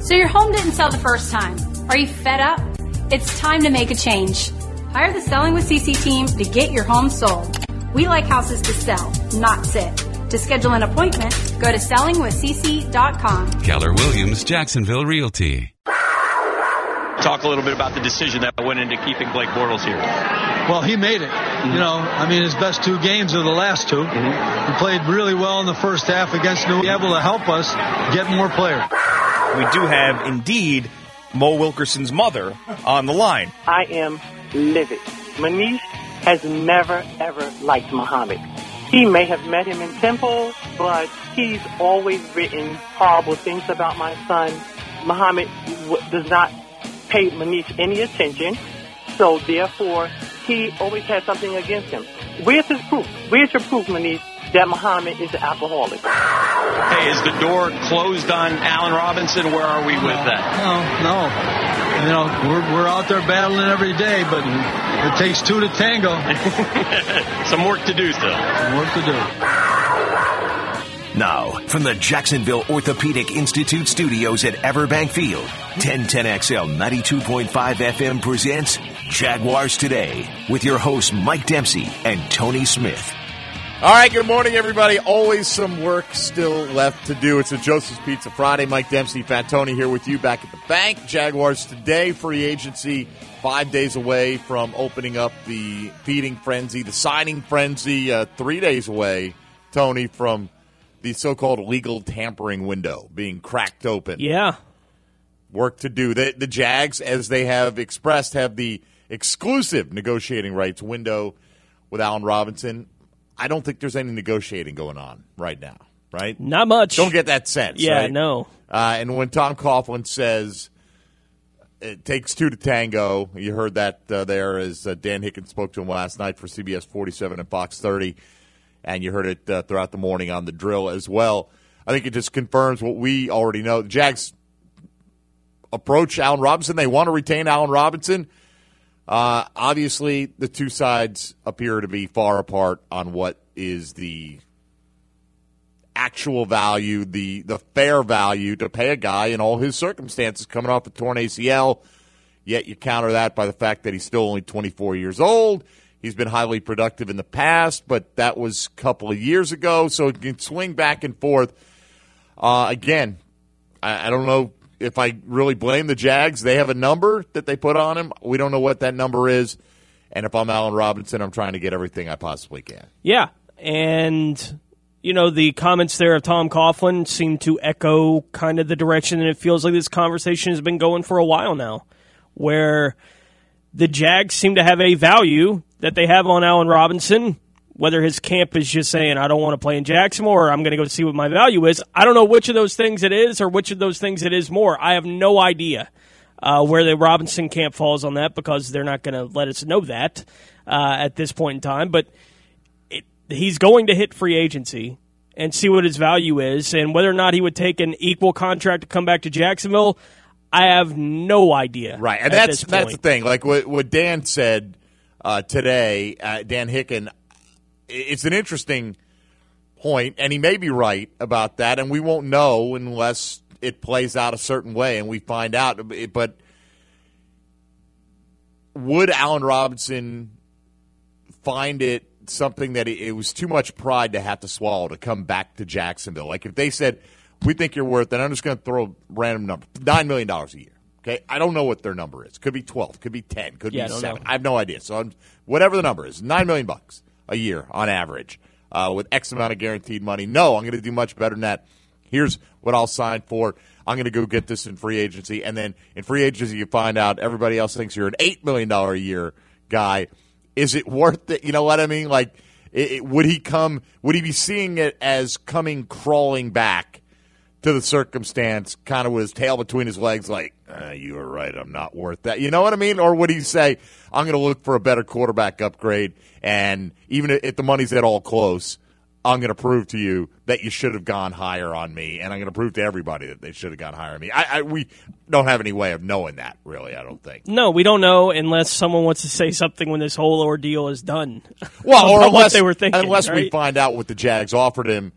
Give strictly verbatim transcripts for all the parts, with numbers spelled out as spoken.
So your home didn't sell the first time. Are you fed up? It's time to make a change. Hire the Selling with C C team to get your home sold. We like houses to sell, not sit. To schedule an appointment, go to selling with c c dot com. Keller Williams, Jacksonville Realty. Talk a little bit about the decision that went into keeping Blake Bortles here. Well, he made it. Mm-hmm. You know, I mean, his best two games are the last two. Mm-hmm. He played really well in the first half against New England, able to help us get more players. We do have, indeed, Mo Wilkerson's mother on the line. I am livid. Manish has never, ever liked Muhammad. He may have met him in Temple, but he's always written horrible things about my son. Muhammad w- does not pay Manish any attention, so therefore he always has something against him. Where's his proof? Where's your proof, Manish, that Muhammad is an alcoholic? Hey, is the door closed on Allen Robinson? Where are we with no, that? No, no. You know, we're we're out there battling every day, but it takes two to tango. Some work to do still. Some work to do. Now, from the Jacksonville Orthopedic Institute studios at Everbank Field, ten ten X L ninety-two point five F M presents Jaguars Today with your hosts Mike Dempsey and Tony Smith. All right, good morning, everybody. Always some work still left to do. It's a Joseph's Pizza Friday. Mike Dempsey, Fat Tony here with you back at the bank. Jaguars Today, free agency, five days away from opening up the feeding frenzy, the signing frenzy, uh, three days away, Tony, from the so-called legal tampering window being cracked open. Yeah. Work to do. The, the Jags, as they have expressed, have the exclusive negotiating rights window with Allen Robinson. I don't think there's any negotiating going on right now, right? Not much. Don't get that sense, Yeah, right? no. Uh, and when Tom Coughlin says it takes two to tango, you heard that uh, there as uh, Dan Hicken spoke to him last night for C B S forty-seven and Fox thirty. And you heard it uh, throughout the morning on the drill as well. I think it just confirms what we already know. The Jags approach Allen Robinson. They want to retain Allen Robinson. Uh, obviously, the two sides appear to be far apart on what is the actual value, the, the fair value to pay a guy in all his circumstances coming off a torn A C L. Yet you counter that by the fact that he's still only twenty-four years old. He's been highly productive in the past, but that was a couple of years ago, so it can swing back and forth. Uh, again, I, I don't know if I really blame the Jags. They have a number that they put on him. We don't know what that number is. And if I'm Allen Robinson, I'm trying to get everything I possibly can. Yeah, and, you know, the comments there of Tom Coughlin seem to echo kind of the direction that it feels like this conversation has been going for a while now, where the Jags seem to have a value that they have on Allen Robinson, whether his camp is just saying, I don't want to play in Jacksonville or I'm going to go see what my value is. I don't know which of those things it is or which of those things it is more. I have no idea uh, where the Robinson camp falls on that because they're not going to let us know that uh, at this point in time. But it, he's going to hit free agency and see what his value is, and whether or not he would take an equal contract to come back to Jacksonville, I have no idea. Right, and that's that's the thing. Like what, what Dan said uh, today, uh, Dan Hicken, it's an interesting point, and he may be right about that, and we won't know unless it plays out a certain way and we find out. But would Allen Robinson find it something that it, it was too much pride to have to swallow to come back to Jacksonville? Like if they said, we think you're worth, and I'm just going to throw a random number, nine million dollars a year. Okay, I don't know what their number is. Could be twelve, could be ten, could yeah, be I seven. know. I have no idea. So I'm, whatever the number is, nine million bucks a year on average, uh, with X amount of guaranteed money. No, I'm going to do much better than that. Here's what I'll sign for. I'm going to go get this in free agency, and then in free agency you find out everybody else thinks you're an eight million dollars a year guy. Is it worth it? You know what I mean? Like, it, it, would he come? Would he be seeing it as coming crawling back to the circumstance, kind of with his tail between his legs, like, uh, you were right, I'm not worth that. You know what I mean? Or would he say, I'm going to look for a better quarterback upgrade, and even if the money's at all close, I'm going to prove to you that you should have gone higher on me, and I'm going to prove to everybody that they should have gone higher on me. I, I, we don't have any way of knowing that, really, I don't think. No, we don't know unless someone wants to say something when this whole ordeal is done. Well, or unless, what they were thinking, unless right? we find out what the Jags offered him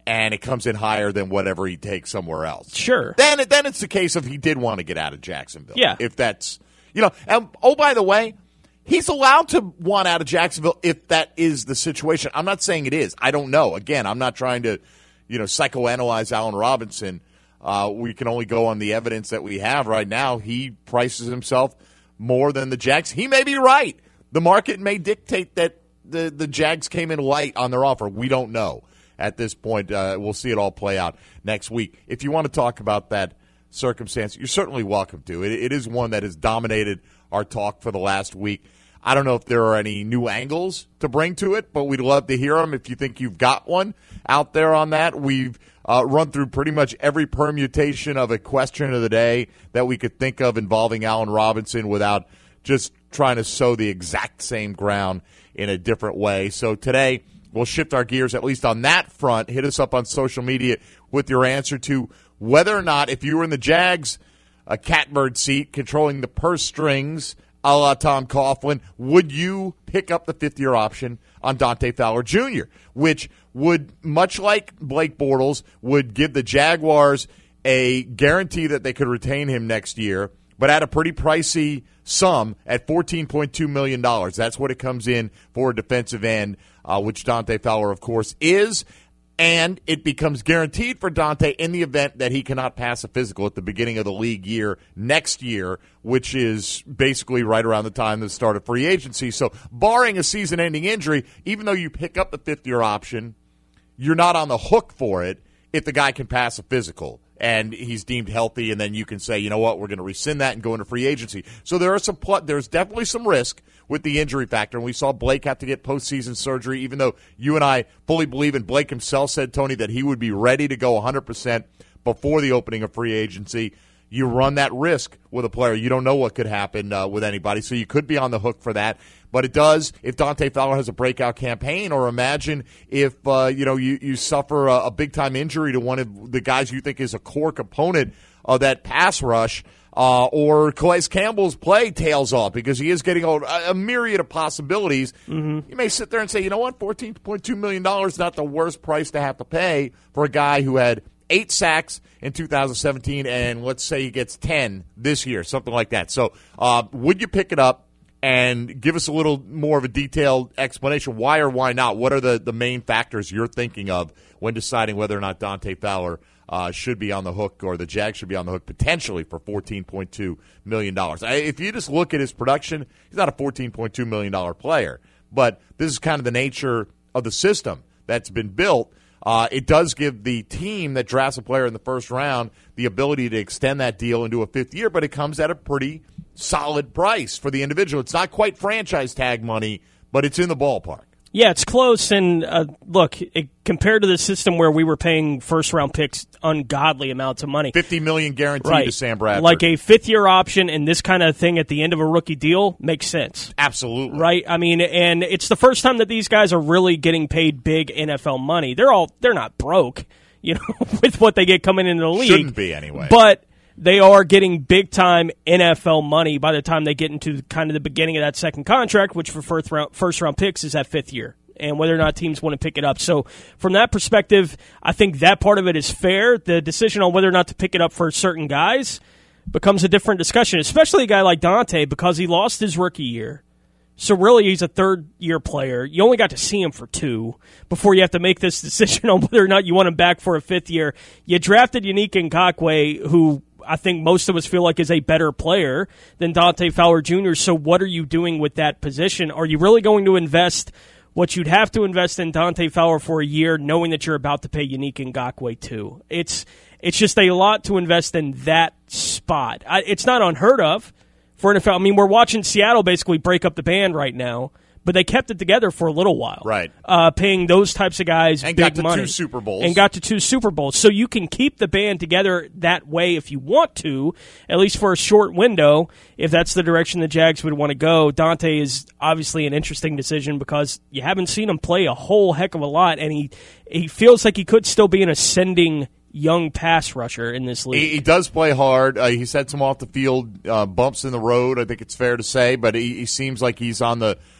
and it comes in higher than whatever he takes somewhere else. Sure. Then, then it's the case if he did want to get out of Jacksonville. Yeah. If that's, you know, and oh, by the way, he's allowed to want out of Jacksonville if that is the situation. I'm not saying it is. I don't know. Again, I'm not trying to, you know, psychoanalyze Allen Robinson. Uh, we can only go on the evidence that we have right now. He prices himself more than the Jags. He may be right. The market may dictate that the, the Jags came in light on their offer. We don't know at this point. Uh, we'll see it all play out next week. If you want to talk about that circumstance, you're certainly welcome to. It, it is one that has dominated our talk for the last week. I don't know if there are any new angles to bring to it, but we'd love to hear them. If you think you've got one out there on that, we've uh, run through pretty much every permutation of a question of the day that we could think of involving Allen Robinson without just trying to sow the exact same ground in a different way. So today, we'll shift our gears, at least on that front. Hit us up on social media with your answer to whether or not, if you were in the Jags' a catbird seat controlling the purse strings, a la Tom Coughlin, would you pick up the fifth-year option on Dante Fowler Junior, which would, much like Blake Bortles, would give the Jaguars a guarantee that they could retain him next year, but at a pretty pricey sum at fourteen point two million dollars. That's what it comes in for a defensive end, uh, which Dante Fowler, of course, is. And it becomes guaranteed for Dante in the event that he cannot pass a physical at the beginning of the league year next year, which is basically right around the time of the start of free agency. So barring a season-ending injury, even though you pick up the fifth-year option, you're not on the hook for it if the guy can pass a physical and he's deemed healthy, and then you can say, you know what, we're going to rescind that and go into free agency. So there are some pl- there's definitely some risk with the injury factor, and we saw Blake have to get postseason surgery, even though you and I fully believe, and Blake himself said, Tony, that he would be ready to go one hundred percent before the opening of free agency. You run that risk with a player. You don't know what could happen uh, with anybody, so you could be on the hook for that. But it does, if Dante Fowler has a breakout campaign, or imagine if uh, you know you, you suffer a, a big-time injury to one of the guys you think is a core component of that pass rush, uh, or Calais Campbell's play tails off because he is getting old, a, a myriad of possibilities. Mm-hmm. You may sit there and say, you know what, fourteen point two million dollars is not the worst price to have to pay for a guy who had eight sacks in two thousand seventeen, and let's say he gets ten this year, something like that. So uh, would you pick it up? And give us a little more of a detailed explanation. Why or why not? What are the, the main factors you're thinking of when deciding whether or not Dante Fowler uh, should be on the hook, or the Jags should be on the hook potentially for fourteen point two million dollars? If you just look at his production, he's not a fourteen point two million dollars player. But this is kind of the nature of the system that's been built. Uh, it does give the team that drafts a player in the first round the ability to extend that deal into a fifth year, but it comes at a pretty solid price for the individual. It's not quite franchise tag money, but it's in the ballpark. Yeah, it's close. And uh, look, it, compared to the system where we were paying first-round picks ungodly amounts of money. fifty million dollars guaranteed right. to Sam Bradford. Like a fifth-year option and this kind of thing at the end of a rookie deal makes sense. Absolutely. Right? I mean, and it's the first time that these guys are really getting paid big N F L money. They're all they're not broke, you know, with what they get coming into the league. Shouldn't be anyway. But they are getting big-time N F L money by the time they get into kind of the beginning of that second contract, which for first-round first-round picks is that fifth year, and whether or not teams want to pick it up. So from that perspective, I think that part of it is fair. The decision on whether or not to pick it up for certain guys becomes a different discussion, especially a guy like Dante, because he lost his rookie year. So really, he's a third-year player. You only got to see him for two before you have to make this decision on whether or not you want him back for a fifth year. You drafted Yannick Ngakoue, who I think most of us feel like is a better player than Dante Fowler Junior So what are you doing with that position? Are you really going to invest what you'd have to invest in Dante Fowler for a year, knowing that you're about to pay Yannick Ngakoue too? It's it's just a lot to invest in that spot. I, it's not unheard of for N F L. I mean, we're watching Seattle basically break up the band right now, but they kept it together for a little while. Right. Uh, paying those types of guys and big got to money. two Super Bowls. And got to two Super Bowls. So you can keep the band together that way if you want to, at least for a short window, if that's the direction the Jags would want to go. Dante is obviously an interesting decision because you haven't seen him play a whole heck of a lot, and he, he feels like he could still be an ascending young pass rusher in this league. He, he does play hard. Uh, he's had some off-the-field uh, bumps in the road, I think it's fair to say, but he, he seems like he's on the,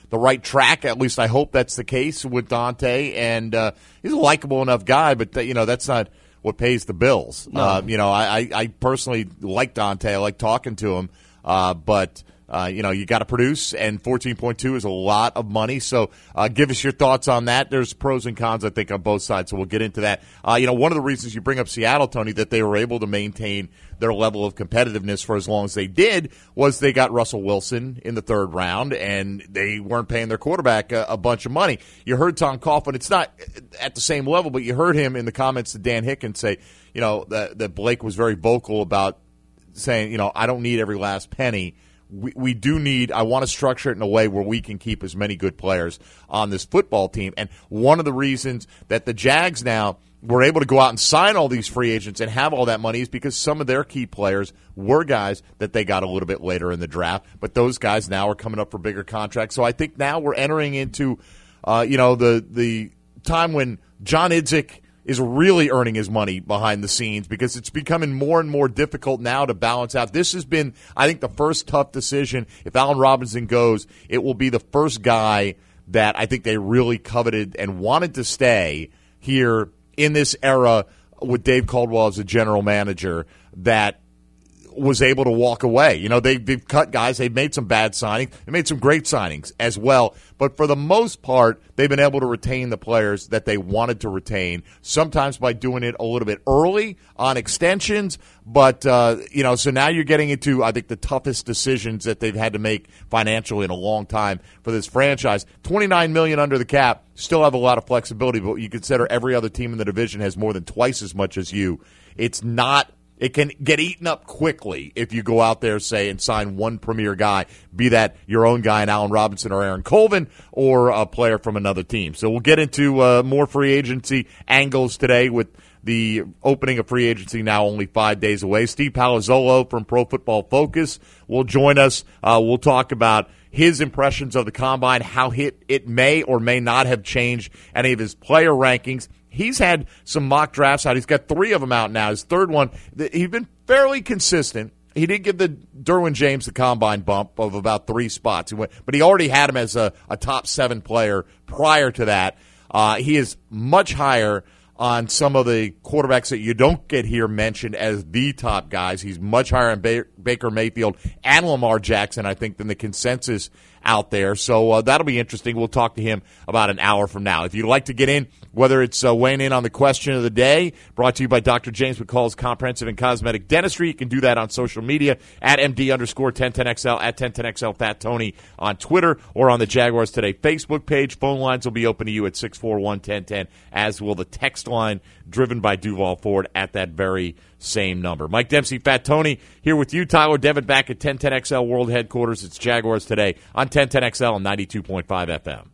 the right track. At least I hope that's the case with Dante. And uh, he's a likable enough guy, but th- you know that's not what pays the bills. No. Uh, you know, I, I personally like Dante. I like talking to him, uh, but. Uh, you know, you got to produce, and fourteen point two is a lot of money. So uh, give us your thoughts on that. There's pros and cons, I think, on both sides, so we'll get into that. Uh, you know, one of the reasons you bring up Seattle, Tony, that they were able to maintain their level of competitiveness for as long as they did was they got Russell Wilson in the third round, and they weren't paying their quarterback a, a bunch of money. You heard Tom Coughlin. It's not at the same level, but you heard him in the comments to Dan Hicken say, you know, that, that Blake was very vocal about saying, you know, I don't need every last penny. We, we do need, I want to structure it in a way where we can keep as many good players on this football team. And one of the reasons that the Jags now were able to go out and sign all these free agents and have all that money is because some of their key players were guys that they got a little bit later in the draft. But those guys now are coming up for bigger contracts. So I think now we're entering into, uh, you know, the, the time when John Idzik is really earning his money behind the scenes because it's becoming more and more difficult now to balance out. This has been, I think, the first tough decision. If Allen Robinson goes, it will be the first guy that I think they really coveted and wanted to stay here in this era with Dave Caldwell as a general manager that was able to walk away. You know, they, they've cut guys. They've made some bad signings. They made some great signings as well. But for the most part, they've been able to retain the players that they wanted to retain, sometimes by doing it a little bit early on extensions. But, uh, you know, so now you're getting into, I think, the toughest decisions that they've had to make financially in a long time for this franchise. twenty-nine million dollars under the cap, still have a lot of flexibility, but you consider every other team in the division has more than twice as much as you. It's not It can get eaten up quickly if you go out there, say, and sign one premier guy, be that your own guy in Allen Robinson or Aaron Colvin or a player from another team. So we'll get into uh, more free agency angles today with the opening of free agency now only five days away. Steve Palazzolo from Pro Football Focus will join us. Uh, we'll talk about his impressions of the Combine, how it, it may or may not have changed any of his player rankings. He's had some mock drafts out. He's got three of them out now. His third one, he's been fairly consistent. He did give the Derwin James the Combine bump of about three spots. He went, but he already had him as a, a top seven player prior to that. Uh, he is much higher on some of the quarterbacks that you don't get here mentioned as the top guys. He's much higher on ba- Baker Mayfield and Lamar Jackson, I think, than the consensus out there. So uh, that'll be interesting. We'll talk to him about an hour from now. If you'd like to get in, whether it's uh, weighing in on the question of the day, brought to you by Doctor James McCall's Comprehensive and Cosmetic Dentistry. You can do that on social media at M D underscore ten ten X L, at ten ten X L Fat Tony on Twitter, or on the Jaguars Today Facebook page. Phone lines will be open to you at six four one, one oh one oh, as will the text line driven by Duval Ford at that very same number. Mike Dempsey, Fat Tony, here with you. Tyler Devitt back at ten ten X L World Headquarters. It's Jaguars Today on ten ten X L and ninety-two point five F M.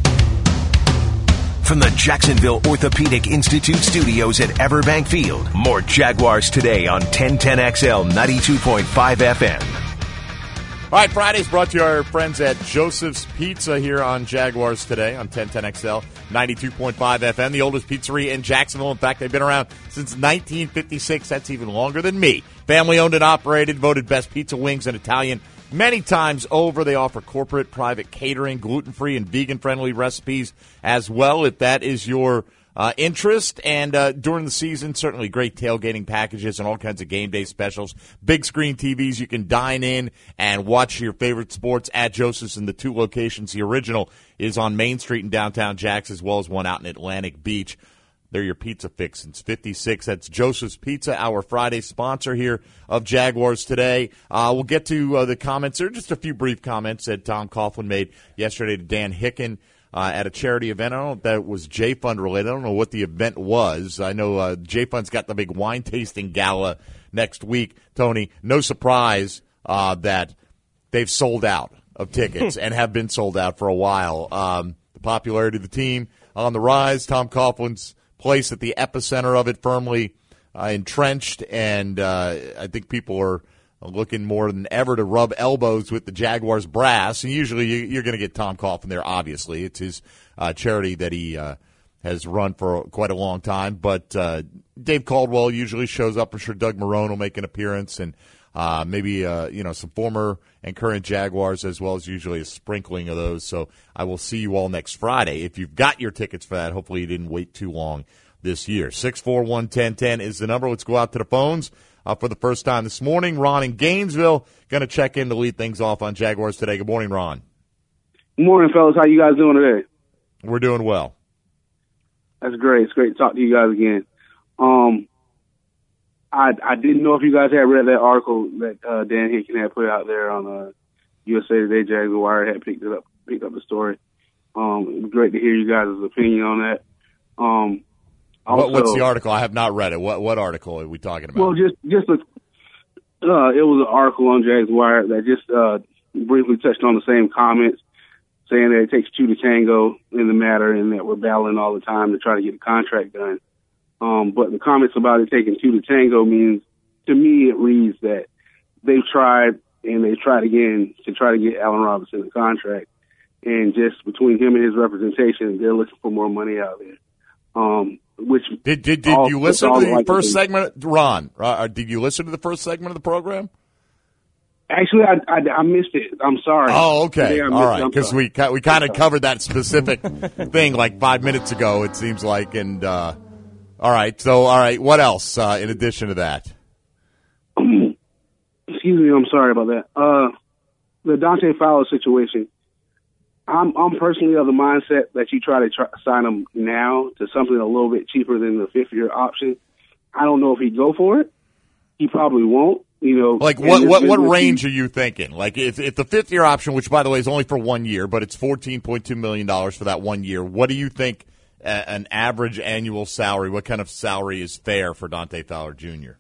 From the Jacksonville Orthopedic Institute studios at Everbank Field, more Jaguars Today on ten ten X L ninety-two point five F M. All right, Friday's brought to you our friends at Joseph's Pizza here on Jaguars Today on ten ten X L ninety-two point five F M, the oldest pizzeria in Jacksonville. In fact, they've been around since nineteen fifty-six. That's even longer than me. Family-owned and operated, voted best pizza, wings, and Italian many times over. They offer corporate, private catering, gluten-free, and vegan-friendly recipes as well, if that is your uh, interest. And uh, during the season, certainly great tailgating packages and all kinds of game day specials. Big screen T Vs. You can dine in and watch your favorite sports at Joseph's in the two locations. The original is on Main Street in downtown Jacks, as well as one out in Atlantic Beach. They're your pizza fix since fifty-six. That's Joseph's Pizza, our Friday sponsor here of Jaguars Today. Uh, we'll get to uh, the comments. There are just a few brief comments that Tom Coughlin made yesterday to Dan Hicken uh, at a charity event. I don't know if that was J-Fund related. I don't know what the event was. I know uh, J-Fund's got the big wine tasting gala next week. Tony, no surprise uh, that they've sold out of tickets and have been sold out for a while. Um, the popularity of the team on the rise. Tom Coughlin's place at the epicenter of it, firmly uh, entrenched, and uh, I think people are looking more than ever to rub elbows with the Jaguars brass. And usually you, you're going to get Tom Coughlin there, obviously. It's his uh, charity that he uh, has run for quite a long time. But uh, Dave Caldwell usually shows up. I'm sure Doug Marrone will make an appearance, and uh, maybe uh, you know some former and current Jaguars, as well as usually a sprinkling of those. So I will see you all next Friday. If you've got your tickets for that, hopefully you didn't wait too long this year. six four one, one zero one zero is the number. Let's go out to the phones uh, for the first time this morning. Ron in Gainesville going to check in to lead things off on Jaguars today. Good morning, Ron. Good morning, fellas. How you guys doing today? We're doing well. That's great. It's great to talk to you guys again. Um, I I didn't know if you guys had read that article that uh, Dan Hicken had put out there on uh, U S A Today. Jags Wire had picked it up, picked up the story. Um, it was great to hear you guys' opinion on that. Um, also, what, what's the article? I have not read it. What what article are we talking about? Well, just just a, uh, it was an article on Jags Wire that just uh, briefly touched on the same comments, saying that it takes two to tango in the matter and that we're battling all the time to try to get a contract done. Um, but the comments about it taking two to tango means, to me, it reads that they've tried and they've tried again to try to get Allen Robinson a contract. And just between him and his representation, they're looking for more money out there. Um, which did did, did all, you listen to the like first segment, Ron? Uh, did you listen to the first segment of the program? Actually, I, I, I missed it. I'm sorry. Oh, okay. All right. Because we, we kind of I'm covered that specific thing like five minutes ago, it seems like. And, uh, all right. So, all right. What else uh, in addition to that? Excuse me. I'm sorry about that. Uh, the Dante Fowler situation. I'm, I'm personally of the mindset that you try to try, sign him now to something a little bit cheaper than the fifth year option. I don't know if he'd go for it. He probably won't. You know, like what what what range are you thinking? Like if if the fifth year option, which by the way is only for one year, but it's fourteen point two million dollars for that one year. What do you think a, an average annual salary? What kind of salary is fair for Dante Fowler Junior?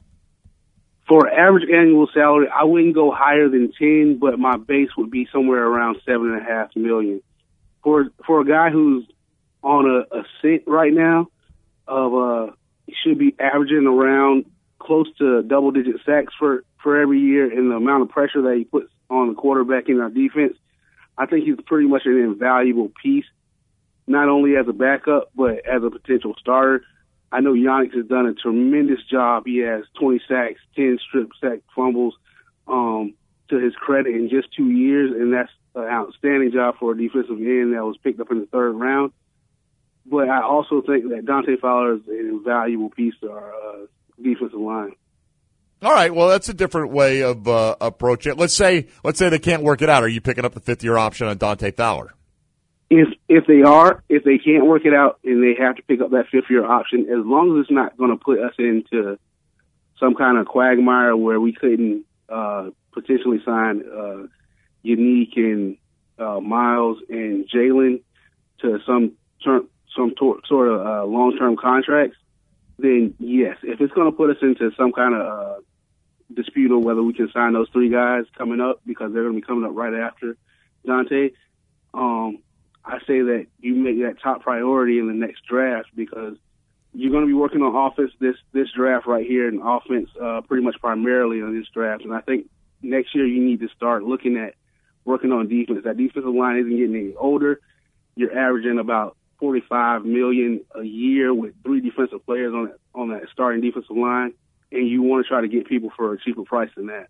For average annual salary, I wouldn't go higher than ten, but my base would be somewhere around seven and a half million. For for a guy who's on a, a cent right now, of uh, he should be averaging around close to double-digit sacks for, for every year, and the amount of pressure that he puts on the quarterback in our defense, I think he's pretty much an invaluable piece, not only as a backup, but as a potential starter. I know Yannick has done a tremendous job. He has twenty sacks, ten strip sack fumbles um, to his credit in just two years, and that's an outstanding job for a defensive end that was picked up in the third round. But I also think that Dante Fowler is an invaluable piece to our uh, defensive line. All right, well, that's a different way of uh, approaching it. Let's say, let's say they can't work it out. Are you picking up the fifth year option on Dante Fowler? If if they are, if they can't work it out and they have to pick up that fifth year option, as long as it's not going to put us into some kind of quagmire where we couldn't uh, potentially sign uh, Unique and uh, Miles and Jalen to some term, some tor- sort of uh, long term contracts, then yes, if it's going to put us into some kind of uh, dispute on whether we can sign those three guys coming up, because they're going to be coming up right after Dante, um, I say that you make that top priority in the next draft, because you're going to be working on offense this, this draft right here, and offense uh, pretty much primarily on this draft. And I think next year you need to start looking at working on defense. That defensive line isn't getting any older. You're averaging about forty-five million dollars a year with three defensive players on that, on that starting defensive line, and you want to try to get people for a cheaper price than that.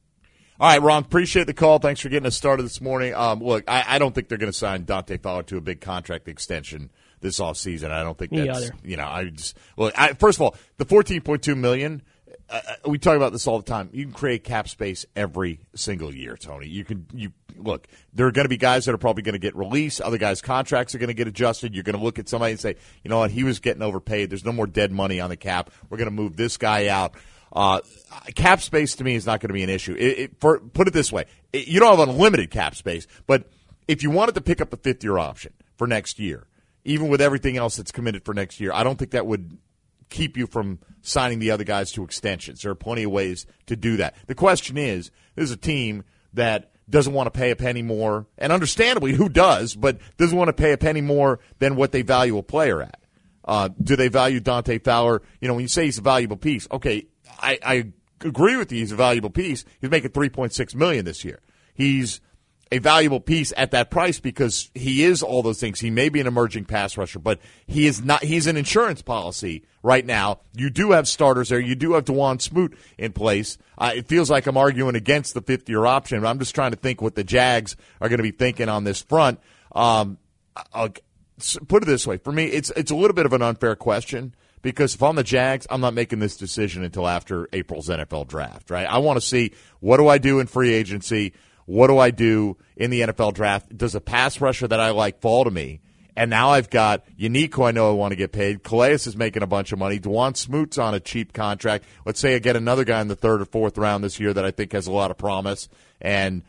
All right, Ron, appreciate the call. Thanks for getting us started this morning. Um, look, I, I don't think they're going to sign Dante Fowler to a big contract extension this offseason. I don't think Me that's, either. you know, I just, look, I, first of all, the fourteen point two million dollars, uh, we talk about this all the time. You can create cap space every single year, Tony. You can, you look, there are going to be guys that are probably going to get released. Other guys' contracts are going to get adjusted. You're going to look at somebody and say, you know what, he was getting overpaid. There's no more dead money on the cap. We're going to move this guy out. Uh, cap space to me is not going to be an issue. It, it, for, put it this way. It, you don't have unlimited cap space, but if you wanted to pick up the fifth year option for next year, even with everything else that's committed for next year, I don't think that would keep you from signing the other guys to extensions. There are plenty of ways to do that. The question is, this is a team that doesn't want to pay a penny more, and understandably, who does, but doesn't want to pay a penny more than what they value a player at. Uh, do they value Dante Fowler? You know, when you say he's a valuable piece, okay, I, I agree with you. He's a valuable piece. He's making three point six million dollars this year. He's a valuable piece at that price because he is all those things. He may be an emerging pass rusher, but he is not. He's an insurance policy right now. You do have starters there. You do have DeJuan Smoot in place. Uh, it feels like I'm arguing against the fifth-year option, but I'm just trying to think what the Jags are going to be thinking on this front. Um, I'll put it this way. For me, it's it's a little bit of an unfair question because if I'm the Jags, I'm not making this decision until after April's N F L draft, right? I want to see what do I do in free agency. What do I do in the N F L draft? Does a pass rusher that I like fall to me? And now I've got Yannick, who I know I want to get paid. Calais is making a bunch of money. DeJuan Smoot's on a cheap contract. Let's say I get another guy in the third or fourth round this year that I think has a lot of promise. And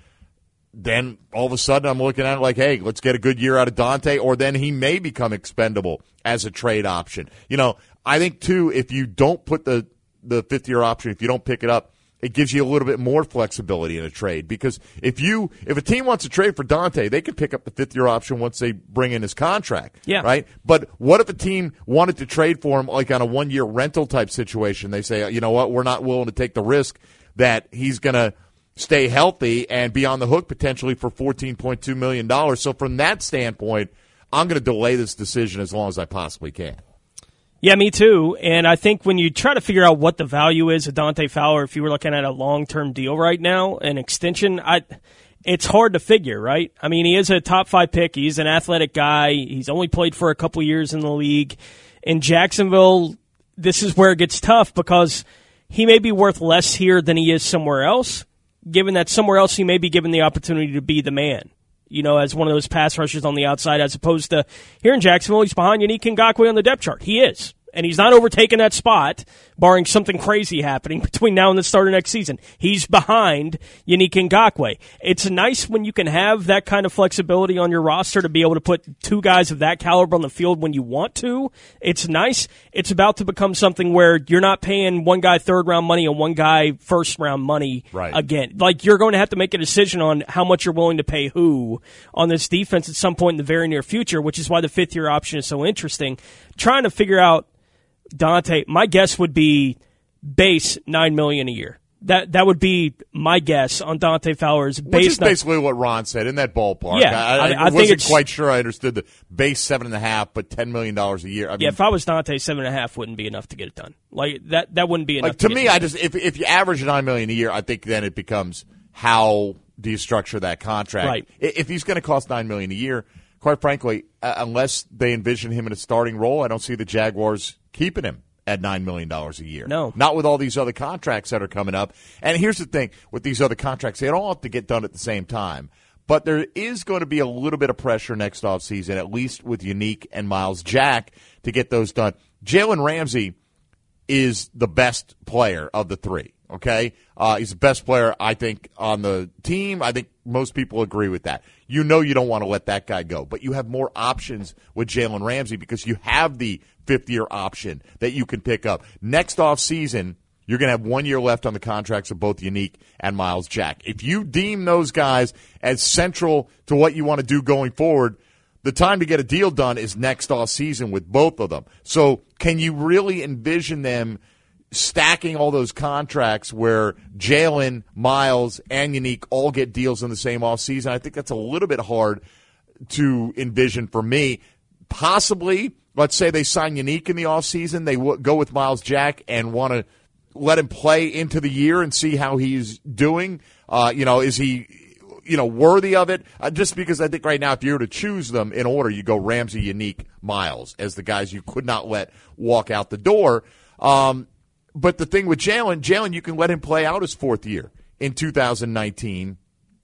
then all of a sudden I'm looking at it like, hey, let's get a good year out of Dante, or then he may become expendable as a trade option. You know, I think, too, if you don't put the, the fifth-year option, if you don't pick it up, it gives you a little bit more flexibility in a trade because if you if a team wants to trade for Dante, they can pick up the fifth-year option once they bring in his contract, yeah. right? But what if a team wanted to trade for him like on a one-year rental type situation? They say, you know what, we're not willing to take the risk that he's going to stay healthy and be on the hook potentially for fourteen point two million dollars. So from that standpoint, I'm going to delay this decision as long as I possibly can. Yeah, me too. And I think when you try to figure out what the value is of Dante Fowler, if you were looking at a long-term deal right now, an extension, I, it's hard to figure, right? I mean, he is a top five pick. He's an athletic guy. He's only played for a couple years in the league. In Jacksonville, this is where it gets tough because he may be worth less here than he is somewhere else, given that somewhere else he may be given the opportunity to be the man, you know, as one of those pass rushers on the outside, as opposed to here in Jacksonville, he's behind Yannick Ngakoue on the depth chart. He is. And he's not overtaking that spot, barring something crazy happening between now and the start of next season. He's behind Yannick Ngakoue. It's nice when you can have that kind of flexibility on your roster to be able to put two guys of that caliber on the field when you want to. It's nice. It's about to become something where you're not paying one guy third-round money and one guy first-round money right. again. Like, you're going to have to make a decision on how much you're willing to pay who on this defense at some point in the very near future, which is why the fifth-year option is so interesting. Trying to figure out Dante, my guess would be base nine million dollars a year. That that would be my guess on Dante Fowler's base. Which is basically what Ron said in that ballpark. Yeah, I, I, I, I wasn't think it's, quite sure I understood the base seven and a half, but ten million dollars a year. I mean, yeah, if I was Dante, seven and a half wouldn't be enough to get it done. Like that, that wouldn't be enough. Like to, to me, get I just if if you average nine million a year, I think then it becomes how do you structure that contract? Right. If he's going to cost nine million a year, quite frankly, uh, unless they envision him in a starting role, I don't see the Jaguars keeping him at nine million dollars a year. No. Not with all these other contracts that are coming up. And here's the thing, with these other contracts, they don't all have to get done at the same time. But there is going to be a little bit of pressure next offseason, at least with Yannick and Miles Jack, to get those done. Jalen Ramsey is the best player of the three, okay? Uh, he's the best player, I think, on the team. I think most people agree with that. You know you don't want to let that guy go, but you have more options with Jalen Ramsey because you have the fifth-year option that you can pick up. Next offseason, you're going to have one year left on the contracts of both Yannick and Miles Jack. If you deem those guys as central to what you want to do going forward, the time to get a deal done is next offseason with both of them. So can you really envision them stacking all those contracts where Jalen, Miles, and Yannick all get deals in the same offseason? I think that's a little bit hard to envision for me. Possibly, let's say they sign Yannick in the offseason, they w- go with Miles Jack and want to let him play into the year and see how he's doing. Uh, you know, is he, you know, worthy of it? Uh, just because I think right now, if you were to choose them in order, you go Ramsey, Yannick, Miles as the guys you could not let walk out the door. Um, but the thing with Jalen, Jalen, you can let him play out his fourth year in two thousand nineteen.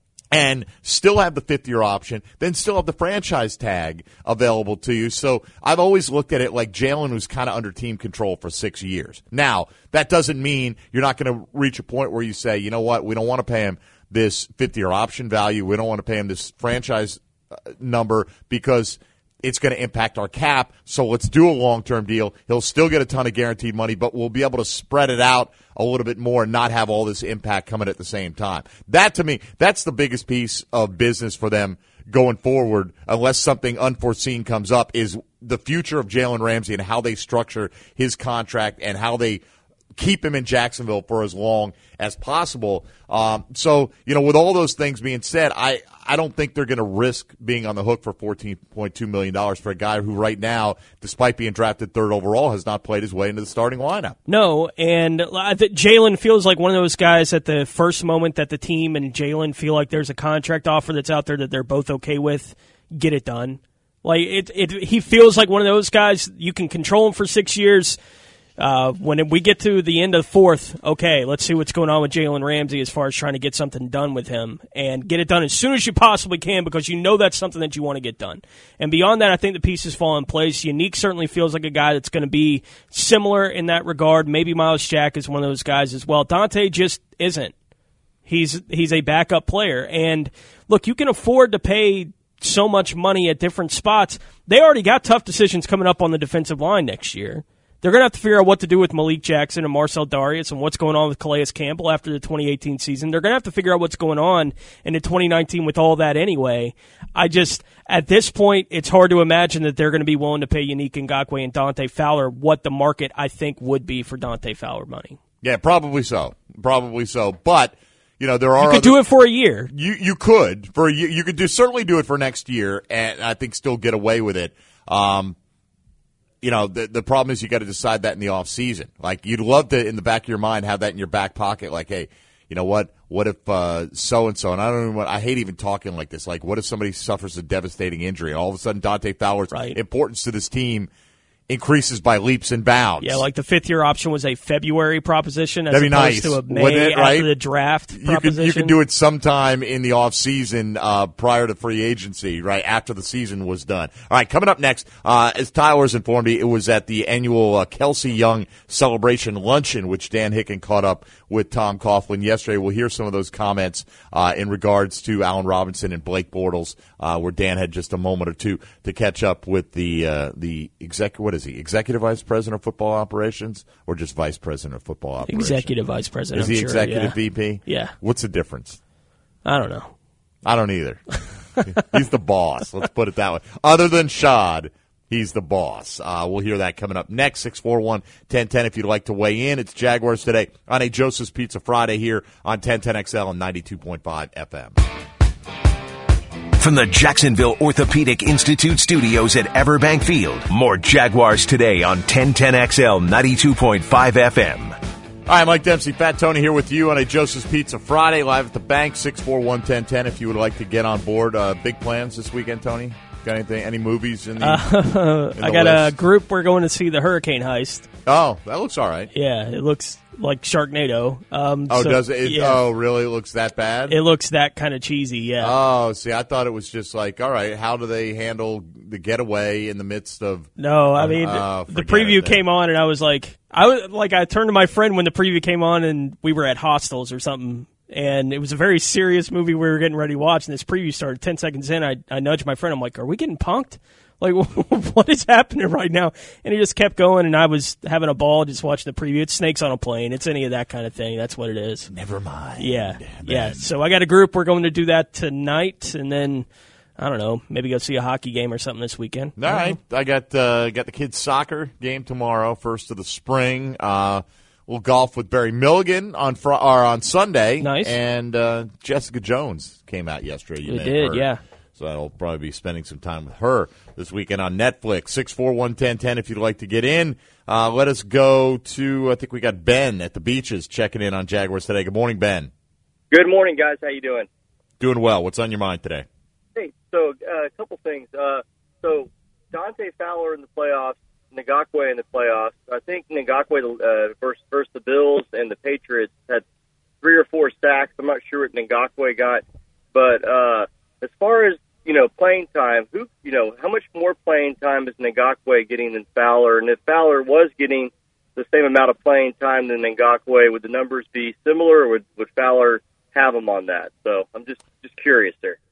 And still have the fifth-year option, then still have the franchise tag available to you. So I've always looked at it like Jalen was kind of under team control for six years. Now, that doesn't mean you're not going to reach a point where you say, you know what, we don't want to pay him this fifth-year option value. We don't want to pay him this franchise number because it's going to impact our cap, so let's do a long-term deal. He'll still get a ton of guaranteed money, but we'll be able to spread it out a little bit more and not have all this impact coming at the same time. That, to me, that's the biggest piece of business for them going forward, unless something unforeseen comes up, is the future of Jalen Ramsey and how they structure his contract and how they keep him in Jacksonville for as long as possible. Um, so, you know, with all those things being said, I, I don't think they're going to risk being on the hook for fourteen point two million dollars for a guy who right now, despite being drafted third overall, has not played his way into the starting lineup. No, and I think Jalen feels like one of those guys at the first moment that the team and Jalen feel like there's a contract offer that's out there that they're both okay with, get it done. Like it, it he feels like one of those guys, you can control him for six years. Uh, when we get to the end of the fourth, okay, let's see what's going on with Jalen Ramsey as far as trying to get something done with him and get it done as soon as you possibly can because you know that's something that you want to get done. And beyond that, I think the pieces fall in place. Unique certainly feels like a guy that's going to be similar in that regard. Maybe Miles Jack is one of those guys as well. Dante just isn't. He's he's a backup player. And look, you can afford to pay so much money at different spots. They already got tough decisions coming up on the defensive line next year. They're going to have to figure out what to do with Malik Jackson and Marcel Darius and what's going on with Calais Campbell after the twenty eighteen season. They're going to have to figure out what's going on in the twenty nineteen with all that anyway. I just, at this point, it's hard to imagine that they're going to be willing to pay Yannick Ngakoue and Dante Fowler what the market, I think, would be for Dante Fowler money. Yeah, probably so. Probably so. But, you know, there are You could other, do it for a year. You you could. for a year, You could do certainly do it for next year, and I think still get away with it. Um You know, the the problem is you got to decide that in the off season. Like, you'd love to, in the back of your mind, have that in your back pocket. Like, hey, you know what? What if uh, so-and-so, and I don't even want, I hate even talking like this. Like, what if somebody suffers a devastating injury, and all of a sudden Dante Fowler's right. importance to this team increases by leaps and bounds. Yeah, like the fifth-year option was a February proposition as That'd be opposed nice, to a May wouldn't it, right? after the draft you proposition. Could, you could do it sometime in the offseason uh, prior to free agency, right, after the season was done. All right, coming up next, uh, as Tyler's informed me, it was at the annual uh, Kelsey Young Celebration Luncheon, which Dan Hicken caught up with Tom Coughlin yesterday. We'll hear some of those comments uh, in regards to Allen Robinson and Blake Bortles, uh, where Dan had just a moment or two to catch up with the uh, the exec. What is he? Executive Vice President of Football Operations, or just Vice President of Football Operations? Executive Vice President. Is he I'm sure, Executive yeah. V P? Yeah. What's the difference? I don't know. I don't either. He's the boss. Let's put it that way. Other than Shad, he's the boss. Uh, we'll hear that coming up next. six four one, one zero one zero if you'd like to weigh in. It's Jaguars Today on a Joseph's Pizza Friday here on ten ten X L and ninety-two point five F M. From the Jacksonville Orthopedic Institute studios at Everbank Field, more Jaguars Today on ten ten X L ninety-two point five F M. Hi, Mike Dempsey, Fat Tony here with you on a Joseph's Pizza Friday, live at the bank, six four one, one zero one zero if you would like to get on board. Uh, big plans this weekend, Tony? Got anything? Any movies in the, uh, in the I got list? a group. We're going to see the Hurricane Heist. Oh, that looks all right. Yeah, it looks like Sharknado. Um, oh, so, does it? it yeah. Oh, really? It looks that bad? It looks that kind of cheesy, yeah. Oh, see, I thought it was just like, all right, how do they handle the getaway in the midst of... No, I mean, uh, the preview came on, and I was like, I was like, I turned to my friend when the preview came on, and we were at Hostels or something, and it was a very serious movie we were getting ready to watch, and this preview started ten seconds in. I, I nudged my friend. I'm like, are we getting punked? Like, what is happening right now? And he just kept going, and I was having a ball just watching the preview. It's Snakes on a Plane. It's any of that kind of thing. That's what it is. Never mind. Yeah, yeah. So I got a group. We're going to do that tonight, and then, I don't know, maybe go see a hockey game or something this weekend. All right. I got uh, got the kids' soccer game tomorrow, first of the spring. Uh, we'll golf with Barry Milligan on fr- or on Sunday. Nice. And uh, Jessica Jones came out yesterday. You We may did, have heard. yeah. So I'll probably be spending some time with her this weekend on Netflix. six four one, one zero one zero if you'd like to get in. Uh, let us go to, I think we got Ben at the Beaches checking in on Jaguars Today. Good morning, Ben. Good morning, guys. How you doing? Doing well. What's on your mind today? Hey, so uh, a couple things. Uh, so Dante Fowler in the playoffs, Ngakoue in the playoffs. I think Ngakoue uh, versus, versus the Bills and the Patriots had three or four sacks. I'm not sure what Ngakoue got. But uh, as far as, you know, playing time, who, you know, how much more playing time is Ngakoue getting than Fowler? And if Fowler was getting the same amount of playing time than Ngakoue, would the numbers be similar, or would, would Fowler have him on that? So I'm just, just curious there.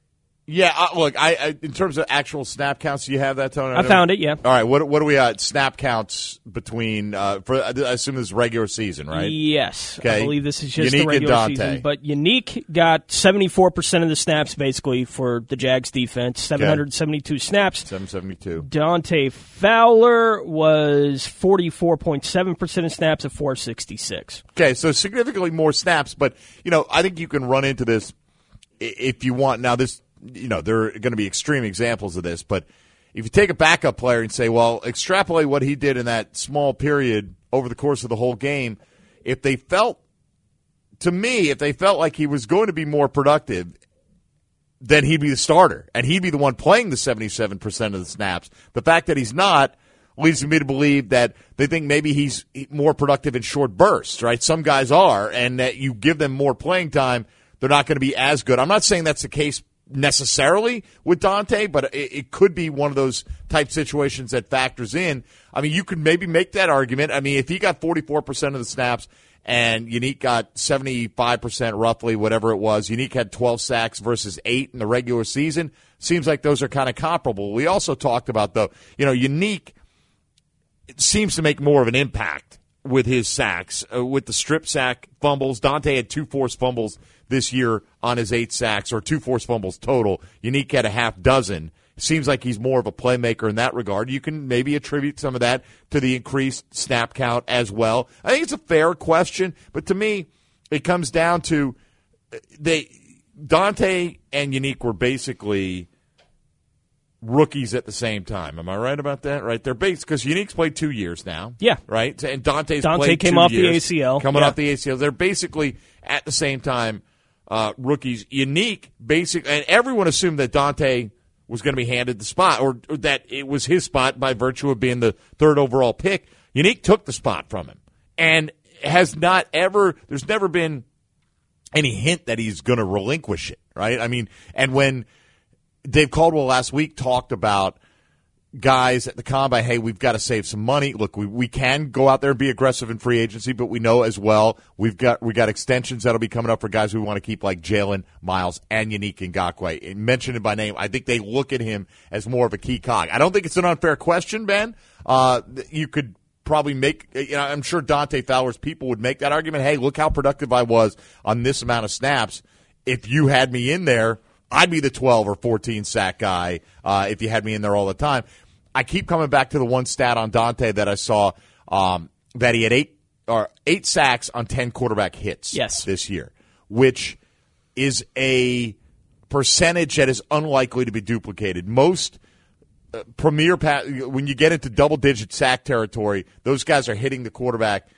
Yeah, uh, look, I, I in terms of actual snap counts, do you have that, Tony? I, I found it, yeah. All right, what what do we at snap counts between, uh, for I assume this is regular season, right? Yes. Okay. I believe this is just Unique the regular and Dante. season. But Unique got seventy-four percent of the snaps, basically, for the Jags defense, seven hundred seventy-two snaps. seven seventy-two. Dante Fowler was forty-four point seven percent of snaps at four sixty-six. Okay, so significantly more snaps, but, you know, I think you can run into this if you want. Now, this, you know, there are going to be extreme examples of this, but if you take a backup player and say, well, extrapolate what he did in that small period over the course of the whole game, if they felt, to me, if they felt like he was going to be more productive, then he'd be the starter, and he'd be the one playing the seventy-seven percent of the snaps. The fact that he's not leads me to believe that they think maybe he's more productive in short bursts, right? Some guys are, and that you give them more playing time, they're not going to be as good. I'm not saying that's the case necessarily with Dante, but it, it could be one of those type situations that factors in. I mean, you could maybe make that argument. I mean, if he got forty-four percent of the snaps and Unique got seventy-five percent roughly, whatever it was, Unique had twelve sacks versus eight in the regular season, seems like those are kind of comparable. We also talked about, though, you know, Unique it seems to make more of an impact with his sacks, uh, with the strip sack fumbles. Dante had two forced fumbles this year on his eight sacks, or two forced fumbles total. Unique had a half dozen. Seems like he's more of a playmaker in that regard. You can maybe attribute some of that to the increased snap count as well. I think it's a fair question, but to me, it comes down to they Dante and Unique were basically rookies at the same time. Am I right about that? Right, they're based because Unique's played two years now. Yeah, right, and Dante's Dante played came two off years, the A C L, coming yeah. off the A C L. They're basically at the same time uh, rookies. Unique, basic, and everyone assumed that Dante was going to be handed the spot, or, or that it was his spot by virtue of being the third overall pick. Unique took the spot from him, and has not ever. There's never been any hint that he's going to relinquish it. Right? I mean, and when Dave Caldwell last week talked about guys at the combine, hey, we've got to save some money. Look, we, we can go out there and be aggressive in free agency, but we know as well we've got we got extensions that'll be coming up for guys we want to keep, like Jalen, Miles, and Unique Ngakoue. Mentioned by name, I think they look at him as more of a key cog. I don't think it's an unfair question, Ben. Uh, you could probably make, you know, I'm sure Dante Fowler's people would make that argument. Hey, look how productive I was on this amount of snaps. If you had me in there, I'd be the twelve or fourteen sack guy uh, if you had me in there all the time. I keep coming back to the one stat on Dante that I saw um, that he had eight or eight sacks on ten quarterback hits yes. this year, which is a percentage that is unlikely to be duplicated. Most uh, premier pa- when you get into double-digit sack territory, those guys are hitting the quarterback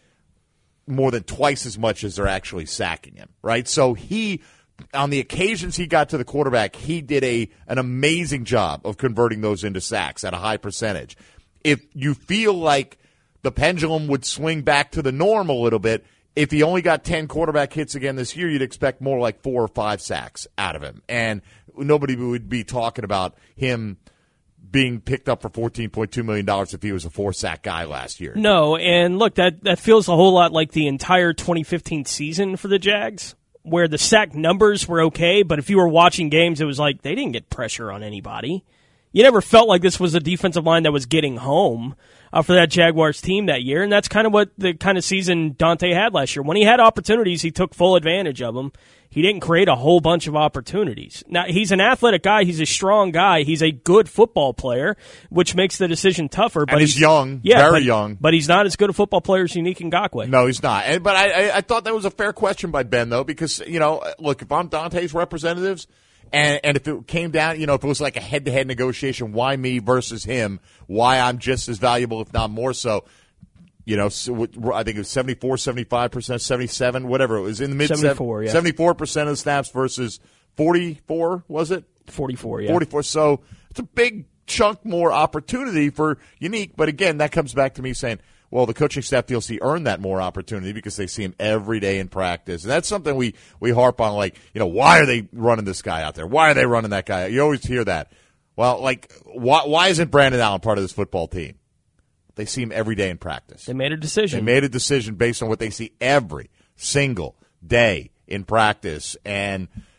more than twice as much as they're actually sacking him. Right, so he. On the occasions he got to the quarterback, he did a an amazing job of converting those into sacks at a high percentage. If you feel like the pendulum would swing back to the norm a little bit, if he only got ten quarterback hits again this year, you'd expect more like four or five sacks out of him. And nobody would be talking about him being picked up for fourteen point two million dollars if he was a four-sack guy last year. No, and look, that, that feels a whole lot like the entire twenty fifteen season for the Jags, where the sack numbers were okay, but if you were watching games, it was like they didn't get pressure on anybody. You never felt like this was a defensive line that was getting home uh, for that Jaguars team that year, and that's kind of what the kind of season Dante had last year. When he had opportunities, he took full advantage of them. He didn't create a whole bunch of opportunities. Now, he's an athletic guy. He's a strong guy. He's a good football player, which makes the decision tougher. But and he's, he's young, yeah, very but, young. But he's not as good a football player as Unique Ngakoue. No, he's not. And, but I, I, I thought that was a fair question by Ben, though, because, you know, look, if I'm Dante's representatives, and, and if it came down, you know, if it was like a head-to-head negotiation, why me versus him, why I'm just as valuable, if not more so, you know, I think it was seventy-four, seventy-five percent, seventy-seven, whatever. It was in the mid seventy-four, yeah. seventy-four percent of the snaps versus forty-four, was it? forty-four, yeah. forty-four. So it's a big chunk more opportunity for Unique. But again, that comes back to me saying, well, the coaching staff feels he earned that more opportunity because they see him every day in practice. And that's something we, we harp on, like, you know, why are they running this guy out there? Why are they running that guy? You always hear that. Well, like, why, why isn't Brandon Allen part of this football team? They see him every day in practice. They made a decision. They made a decision based on what they see every single day in practice. And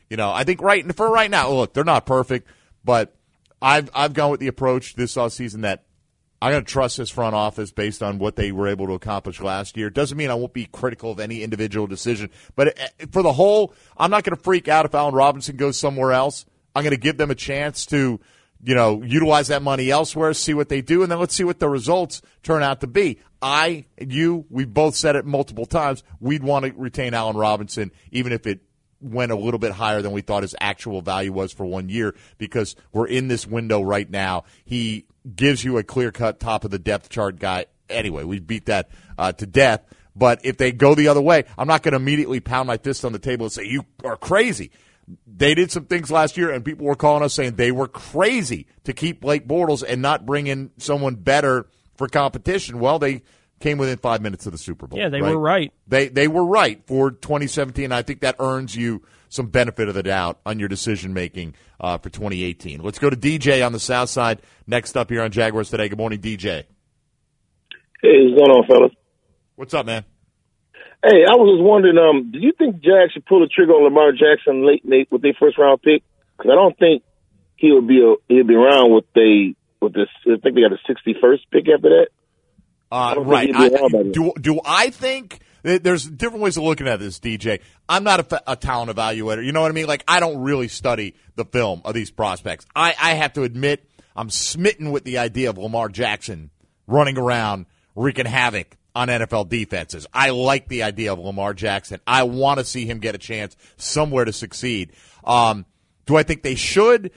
You know, I think right for right now, look, they're not perfect, but I've I've gone with the approach this offseason that I'm going to trust this front office based on what they were able to accomplish last year. Doesn't mean I won't be critical of any individual decision, but for the whole, I'm not going to freak out if Allen Robinson goes somewhere else. I'm going to give them a chance to, you know, utilize that money elsewhere, see what they do, and then let's see what the results turn out to be. I, you, we've both said it multiple times, we'd want to retain Allen Robinson, even if it went a little bit higher than we thought his actual value was for one year, because we're in this window right now. He gives you a clear-cut top-of-the-depth chart guy. Anyway, we beat that uh, to death. But if they go the other way, I'm not going to immediately pound my fist on the table and say, you are crazy. They did some things last year, and people were calling us saying they were crazy to keep Blake Bortles and not bring in someone better for competition. Well, they came within five minutes of the Super Bowl. Yeah, they right? were right. They they were right for twenty seventeen. I think that earns you some benefit of the doubt on your decision-making uh, for twenty eighteen. Let's go to D J on the south side. Next up here on Jaguars Today. Good morning, D J. Hey, what's going on, fellas? What's up, man? Hey, I was just wondering, um, do you think Jags should pull the trigger on Lamar Jackson late, late with their first round pick? Because I don't think he'll be a, he'll be around with they with this. I think they got a sixty-first pick after that. Uh, right. I, do do I think there's different ways of looking at this, D J? I'm not a, a talent evaluator. You know what I mean? Like, I don't really study the film of these prospects. I, I have to admit I'm smitten with the idea of Lamar Jackson running around wreaking havoc on N F L defenses. I like the idea of Lamar Jackson. I want to see him get a chance somewhere to succeed. Um, do I think they should?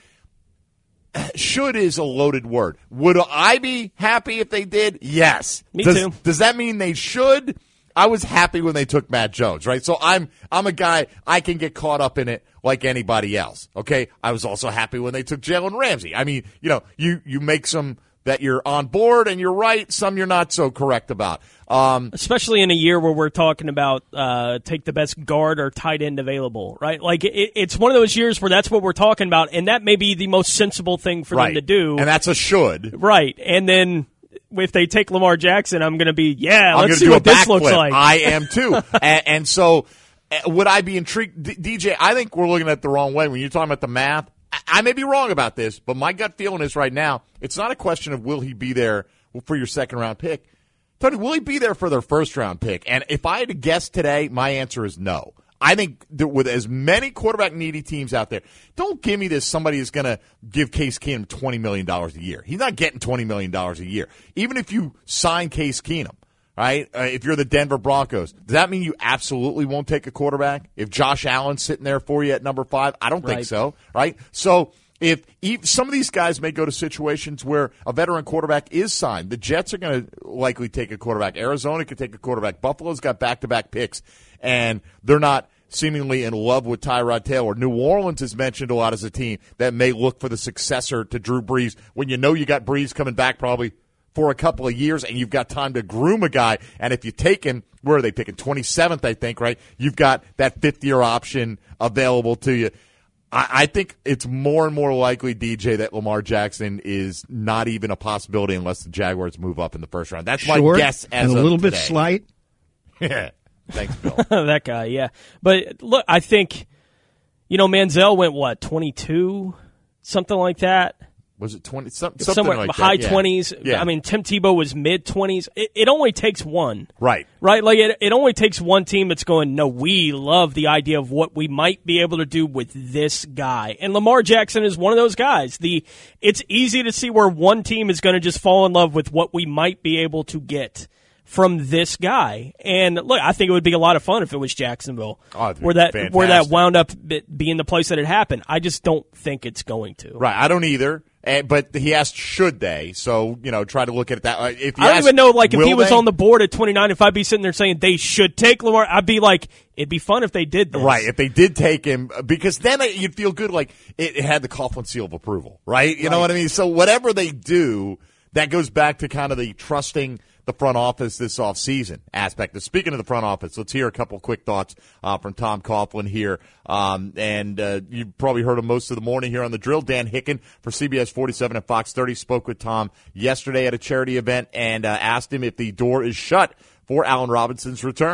Should is a loaded word. Would I be happy if they did? Yes. Me does, too. Does that mean they should? I was happy when they took Matt Jones, right? So I'm I'm a guy, I can get caught up in it like anybody else, okay? I was also happy when they took Jalen Ramsey. I mean, you know, you, you make some that you're on board and you're right, some you're not so correct about. Um, Especially in a year where we're talking about uh, take the best guard or tight end available, right? Like, it, it's one of those years where that's what we're talking about, and that may be the most sensible thing for right. them to do. And that's a should. Right. And then if they take Lamar Jackson, I'm going to be, yeah, I'm let's do see what a this looks flip. like. I am too. and, and so uh, would I be intrigued? D- DJ, I think we're looking at it the wrong way. When you're talking about the math, I, I may be wrong about this, but my gut feeling is right now, it's not a question of will he be there for your second-round pick. Tony, will he be there for their first-round pick? And if I had to guess today, my answer is no. I think that with as many quarterback-needy teams out there, don't give me this somebody is going to give Case Keenum twenty million dollars a year. He's not getting twenty million dollars a year. Even if you sign Case Keenum, right, uh, if you're the Denver Broncos, does that mean you absolutely won't take a quarterback? If Josh Allen's sitting there for you at number five, I don't Right. think so, right? So if, if some of these guys may go to situations where a veteran quarterback is signed, the Jets are going to likely take a quarterback. Arizona could take a quarterback. Buffalo's got back-to-back picks, and they're not seemingly in love with Tyrod Taylor. New Orleans is mentioned a lot as a team that may look for the successor to Drew Brees when you know you got Brees coming back probably for a couple of years and you've got time to groom a guy. And if you take him, where are they picking? twenty-seventh, I think, right? You've got that fifth-year option available to you. I, I think it's more and more likely, D J, that Lamar Jackson is not even a possibility unless the Jaguars move up in the first round. That's my Short guess as and a of little bit today. slight. Yeah. Thanks, Bill. That guy, yeah. But look, I think, you know, Manziel went, what, twenty-two? Something like that? Was it twenty? Some, something Somewhere like high that. Yeah. twenties. Yeah. I mean, Tim Tebow was mid-twenties. It, it only takes one. Right. Right? Like, it, it only takes one team that's going, no, we love the idea of what we might be able to do with this guy. And Lamar Jackson is one of those guys. The It's easy to see where one team is going to just fall in love with what we might be able to get from this guy. And look, I think it would be a lot of fun if it was Jacksonville, oh, it'd be where that fantastic. where that wound up being the place that it happened. I just don't think it's going to. Right, I don't either. And, but he asked, should they? So, you know, try to look at it that way. If you I don't ask, even know, like, if will he was they? on the board at twenty-nine, if I'd be sitting there saying they should take Lamar, I'd be like, it'd be fun if they did this. Right, if they did take him, because then you'd feel good, like, it, it had the Coughlin seal of approval, right? You Right. know what I mean? So whatever they do, that goes back to kind of the trusting the front office this offseason aspect. Speaking of the front office, let's hear a couple quick thoughts uh, from Tom Coughlin here. Um, and uh, you've probably heard him most of the morning here on The Drill. Dan Hicken for C B S forty-seven and Fox thirty spoke with Tom yesterday at a charity event and uh, asked him if the door is shut for Allen Robinson's return.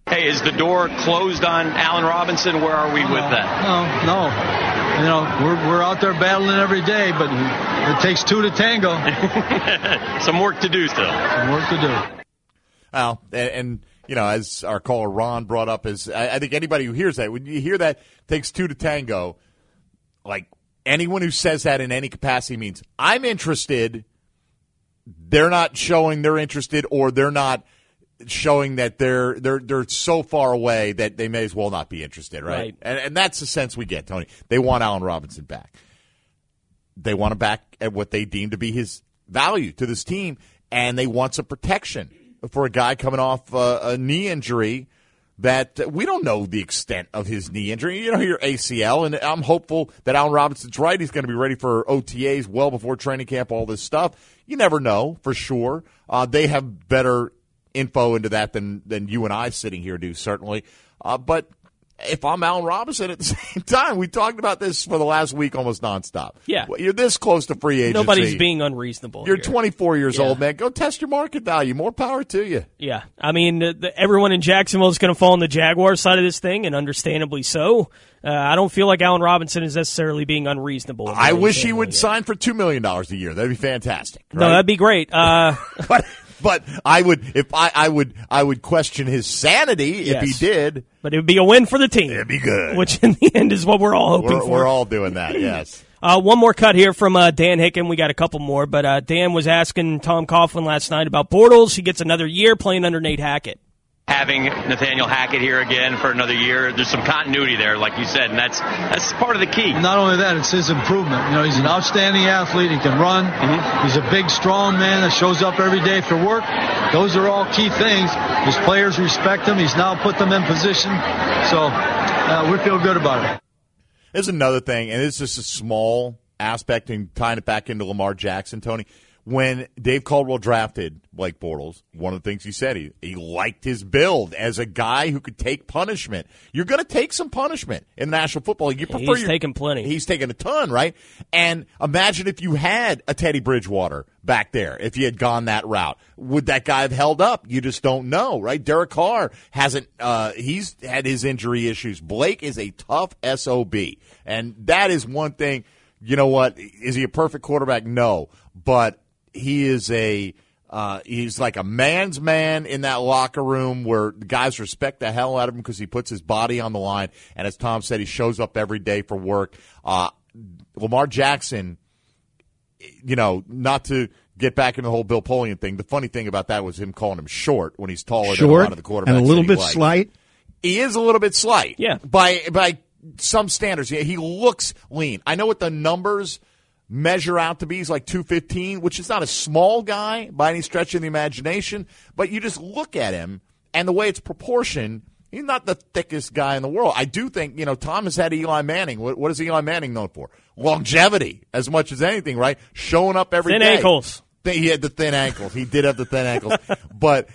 Hey, is the door closed on Allen Robinson? Where are we with that? No, no. You know, we're we're out there battling every day, but it takes two to tango. Some work to do still. Some work to do. Well, and, and you know, as our caller Ron brought up, is I, I think anybody who hears that, when you hear that takes two to tango, like anyone who says that in any capacity means I'm interested. They're not showing they're interested, or they're not showing that they're they're they're so far away that they may as well not be interested, right? Right. And, and that's the sense we get, Tony. They want Allen Robinson back. They want him back at what they deem to be his value to this team, and they want some protection for a guy coming off uh, a knee injury that we don't know the extent of his knee injury. You know, your A C L, and I'm hopeful that Allen Robinson's right. He's going to be ready for O T As well before training camp, all this stuff. You never know for sure. Uh, they have better info into that than than you and I sitting here do, certainly. Uh, but if I'm Allen Robinson at the same time, we talked about this for the last week almost nonstop. Yeah. Well, you're this close to free agency. Nobody's being unreasonable. You're here. twenty-four years Yeah. old, man. Go test your market value. More power to you. Yeah. I mean, the, the, everyone in Jacksonville is going to fall on the Jaguars side of this thing, and understandably so. Uh, I don't feel like Allen Robinson is necessarily being unreasonable. I wish he would sign for two million dollars a year. That'd be fantastic. Right? No, that'd be great. Uh, but but I would if I, I would I would question his sanity if Yes. he did. But it would be a win for the team. It'd be good. Which in the end is what we're all hoping We're, for. we're all doing that, yes. Uh, one more cut here from uh, Dan Hicken. We got a couple more, but uh, Dan was asking Tom Coughlin last night about Bortles. He gets another year playing under Nate Hackett. Having Nathaniel Hackett here again for another year, there's some continuity there, like you said, and that's that's part of the key. Not only that, it's his improvement. You know, he's an outstanding athlete. He can run. Mm-hmm. He's a big, strong man that shows up every day for work. Those are all key things. His players respect him. He's now put them in position. So uh, we feel good about it. There's another thing, and it's just a small aspect in tying it back into Lamar Jackson, Tony. When Dave Caldwell drafted Blake Bortles, one of the things he said, he, he liked his build as a guy who could take punishment. You're going to take some punishment in the National Football League. You prefer He's your, taking plenty. He's taking a ton, right? And imagine if you had a Teddy Bridgewater back there, if you had gone that route. Would that guy have held up? You just don't know, right? Derek Carr hasn't, uh, he's had his injury issues. Blake is a tough S O B. And that is one thing, you know what? Is he a perfect quarterback? No. But he is a uh, he's like a man's man in that locker room where the guys respect the hell out of him because he puts his body on the line. And as Tom said, he shows up every day for work. Uh, Lamar Jackson, you know, not to get back into the whole Bill Polian thing, the funny thing about that was him calling him short when he's taller than a lot of the quarterbacks. And a little that he bit likes. slight. He is a little bit slight. Yeah. By by some standards. Yeah, he looks lean. I know what the numbers measure out to be. He's like two fifteen, which is not a small guy by any stretch of the imagination, but you just look at him and the way it's proportioned, he's not the thickest guy in the world. I do think, you know, Tom has had Eli Manning. What, what is Eli Manning known for? Longevity, as much as anything, right? Showing up every Thin day. ankles. He had the thin ankles. He did have the thin ankles. But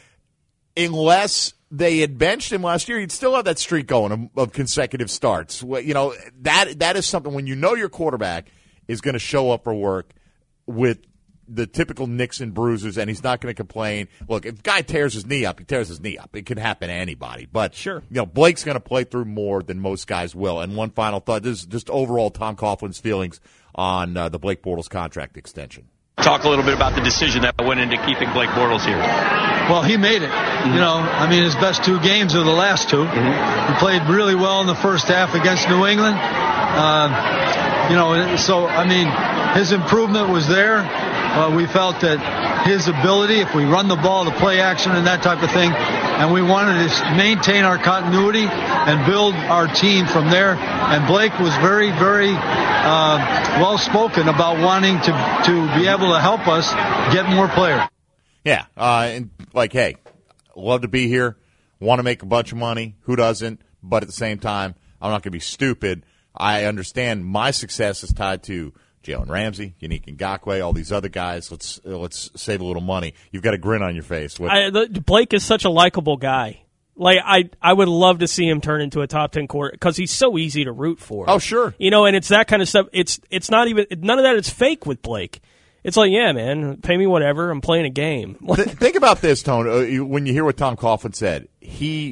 unless they had benched him last year, he'd still have that streak going of, of consecutive starts. You know, that that is something when you know your quarterback is going to show up for work with the typical nicks and bruises, and he's not going to complain. Look, if a guy tears his knee up, he tears his knee up. It can happen to anybody. But, sure. you know, Blake's going to play through more than most guys will. And one final thought, this is just overall Tom Coughlin's feelings on uh, the Blake Bortles contract extension. Talk a little bit about the decision that went into keeping Blake Bortles here. Well, he made it. Mm-hmm. You know, I mean, his best two games are the last two. Mm-hmm. He played really well in the first half against New England. Uh, you know, so, I mean, his improvement was there. Uh, we felt that his ability, if we run the ball, the play action and that type of thing, and we wanted to maintain our continuity and build our team from there. And Blake was very, very uh, well-spoken about wanting to, to be able to help us get more players. Yeah, uh, and like, hey, love to be here, want to make a bunch of money. Who doesn't? But at the same time, I'm not going to be stupid. I understand my success is tied to Jalen Ramsey, Yannick Ngakoue, all these other guys. Let's let's save a little money. You've got a grin on your face. What? I, the, Blake is such a likable guy. Like I, I would love to see him turn into a top ten quarter because he's so easy to root for. Oh, sure. You know, and it's that kind of stuff. It's it's not even none of that is fake with Blake. It's like, yeah, man, pay me whatever. I'm playing a game. Th- think about this, Tone. Uh, you, when you hear what Tom Coughlin said, he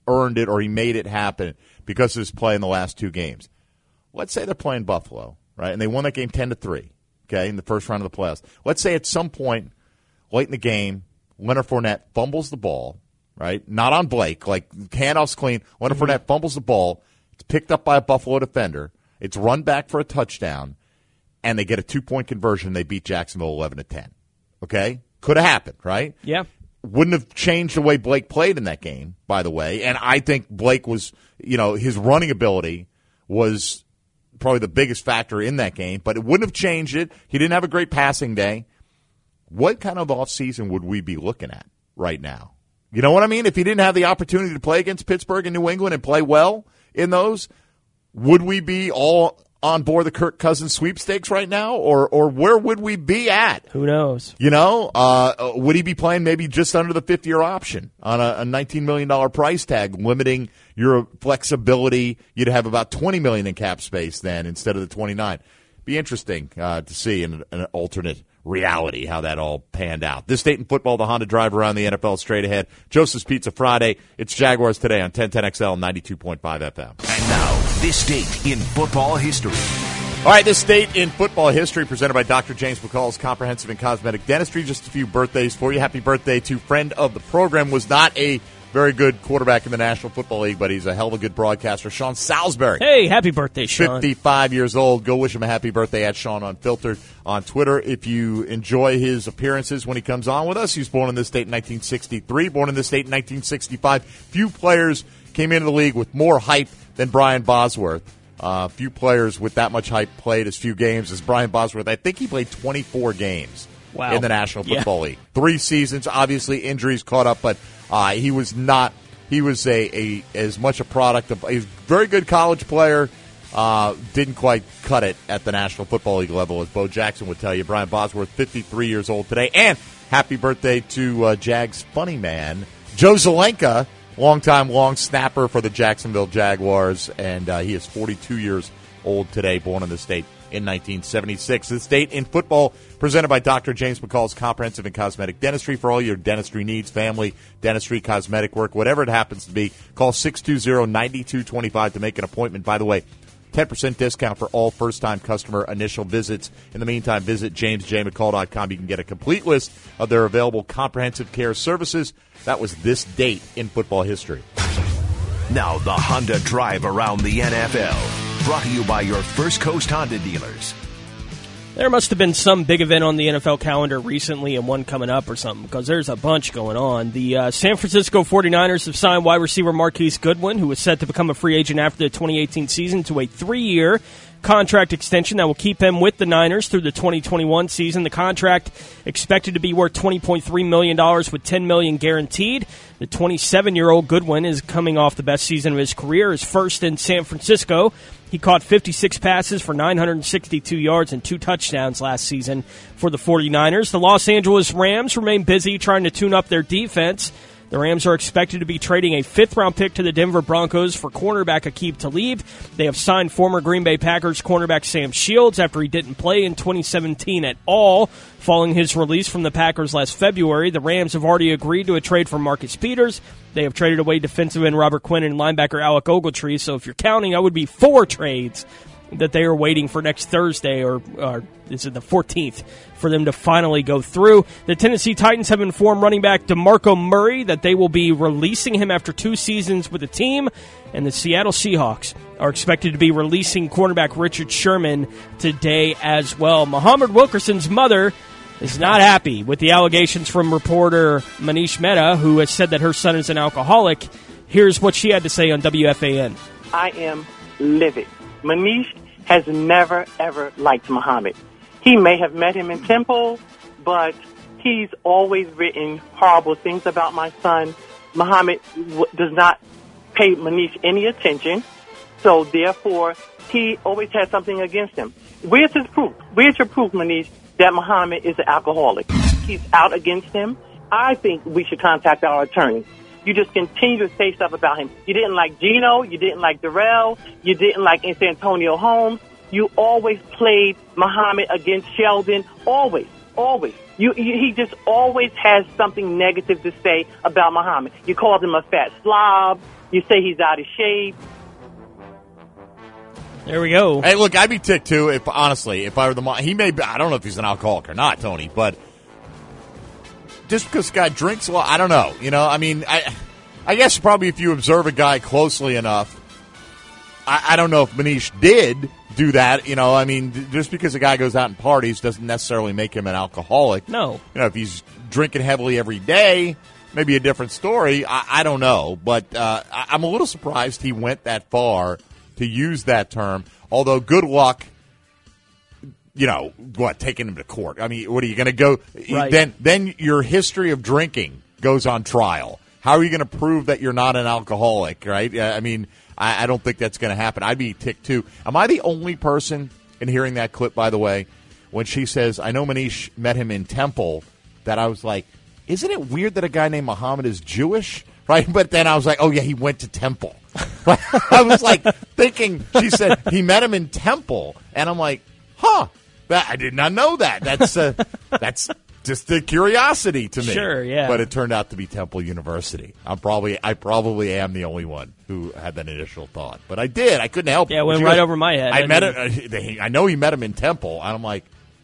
earned it or he made it happen because of his play in the last two games. Let's say they're playing Buffalo, right, and they won that game ten to three, okay, in the first round of the playoffs. Let's say at some point late in the game, Leonard Fournette fumbles the ball, right, not on Blake, like handoff's clean. Leonard mm-hmm. Fournette fumbles the ball. It's picked up by a Buffalo defender. It's run back for a touchdown, and they get a two-point conversion. They beat Jacksonville eleven to ten, okay? Could have happened, right? Yeah. Wouldn't have changed the way Blake played in that game, by the way. And I think Blake was, you know, his running ability was probably the biggest factor in that game, but it wouldn't have changed it. He didn't have a great passing day. What kind of offseason would we be looking at right now? You know what I mean? If he didn't have the opportunity to play against Pittsburgh and New England and play well in those, would we be all on board the Kirk Cousins sweepstakes right now, or or where would we be at? Who knows? You know, uh, would he be playing maybe just under the fifth-year option on a, a nineteen million dollars price tag, limiting your flexibility? You'd have about twenty million dollars in cap space then instead of the twenty-nine. Be interesting uh, to see in an alternate reality how that all panned out. This date in football, the Honda drive around the N F L straight ahead. Joseph's Pizza Friday. It's Jaguars Today on ten ten X L ninety-two point five F M. And now, this date in football history. All right, this date in football history presented by Doctor James McCall's Comprehensive and Cosmetic Dentistry. Just a few birthdays for you. Happy birthday to friend of the program. Was not a very good quarterback in the National Football League, but he's a hell of a good broadcaster. Sean Salisbury. Hey, happy birthday, Sean. fifty-five years old. Go wish him a happy birthday at Sean Unfiltered on Twitter. If you enjoy his appearances when he comes on with us, he was born in this state in nineteen sixty-three, born in this state in nineteen sixty-five. Few players came into the league with more hype than Brian Bosworth. Uh, few players with that much hype played as few games as Brian Bosworth. I think he played twenty-four games wow. in the National Football yeah. League. Three seasons, obviously injuries caught up, but uh, he was not – he was a, a as much a product of – he was a very good college player, uh, didn't quite cut it at the National Football League level, as Bo Jackson would tell you. Brian Bosworth, fifty-three years old today. And happy birthday to uh, Jags funny man, Joe Zelenka, longtime long snapper for the Jacksonville Jaguars, and uh, he is forty-two years old today, born in the state in nineteen seventy-six. This date in football presented by Doctor James McCall's Comprehensive and Cosmetic Dentistry. For all your dentistry needs, family, dentistry, cosmetic work, whatever it happens to be, call six two zero, nine two two five to make an appointment. By the way, ten percent discount for all first-time customer initial visits. In the meantime, visit james j mccall dot com. You can get a complete list of their available comprehensive care services. That was this date in football history. Now the Honda drive around the N F L. Brought to you by your First Coast Honda dealers. There must have been some big event on the N F L calendar recently and one coming up or something, because there's a bunch going on. The uh, San Francisco forty-niners have signed wide receiver Marquise Goodwin, who is set to become a free agent after the twenty eighteen season, to a three-year contract extension that will keep him with the Niners through the twenty twenty-one season. The contract expected to be worth twenty point three million dollars with ten million dollars guaranteed. The twenty-seven-year-old Goodwin is coming off the best season of his career, his first in San Francisco. He caught fifty-six passes for nine hundred sixty-two yards and two touchdowns last season for the forty-niners. The Los Angeles Rams remain busy trying to tune up their defense. The Rams are expected to be trading a fifth-round pick to the Denver Broncos for cornerback Aqib Talib. They have signed former Green Bay Packers cornerback Sam Shields after he didn't play in twenty seventeen at all. Following his release from the Packers last February, the Rams have already agreed to a trade for Marcus Peters. They have traded away defensive end Robert Quinn and linebacker Alec Ogletree. So if you're counting, that would be four trades that they are waiting for next Thursday, or, or is it the fourteenth, for them to finally go through. The Tennessee Titans have informed running back DeMarco Murray that they will be releasing him after two seasons with the team, and the Seattle Seahawks are expected to be releasing cornerback Richard Sherman today as well. Muhammad Wilkerson's mother is not happy with the allegations from reporter Manish Mehta, who has said that her son is an alcoholic. Here's what she had to say on W F A N. I am livid. Manish has never, ever liked Muhammad. He may have met him in Temple, but he's always written horrible things about my son. Muhammad w- does not pay Manish any attention, so therefore he always has something against him. Where's his proof? Where's your proof, Manish, that Muhammad is an alcoholic? He's out against him. I think we should contact our attorney. You just continue to say stuff about him. You didn't like Geno. You didn't like Darrell. You didn't like Antonio Holmes. You always played Muhammad against Sheldon. Always. Always. You, you, he just always has something negative to say about Muhammad. You called him a fat slob. You say he's out of shape. There we go. Hey, look, I'd be ticked too if, honestly, if I were the he may be, I don't know if he's an alcoholic or not, Tony, but just because the guy drinks a lot, I don't know. You know, I mean, I, I guess probably if you observe a guy closely enough, I, I don't know if Manish did do that. You know, I mean, just because a guy goes out and parties doesn't necessarily make him an alcoholic. No. You know, if he's drinking heavily every day, maybe a different story. I, I don't know, but uh, I, I'm a little surprised he went that far to use that term, although good luck, you know, what, taking him to court. I mean, what are you going to go? Right. Then then your history of drinking goes on trial. How are you going to prove that you're not an alcoholic, right? I mean, I, I don't think that's going to happen. I'd be ticked, too. Am I the only person in hearing that clip, by the way, when she says, I know Manish met him in Temple, that I was like, isn't it weird that a guy named Muhammad is Jewish? Right? But then I was like, oh, yeah, he went to Temple. I was like thinking, she said he met him in Temple, and I'm like, huh, that, I did not know that. That's uh, that's just a curiosity to me. Sure, yeah. But it turned out to be Temple University. I'm probably, I probably am the only one who had that initial thought, but I did. I couldn't help it. Yeah, it went She right goes, over my head. I, I met mean- it. I know he met him in Temple, and I'm like,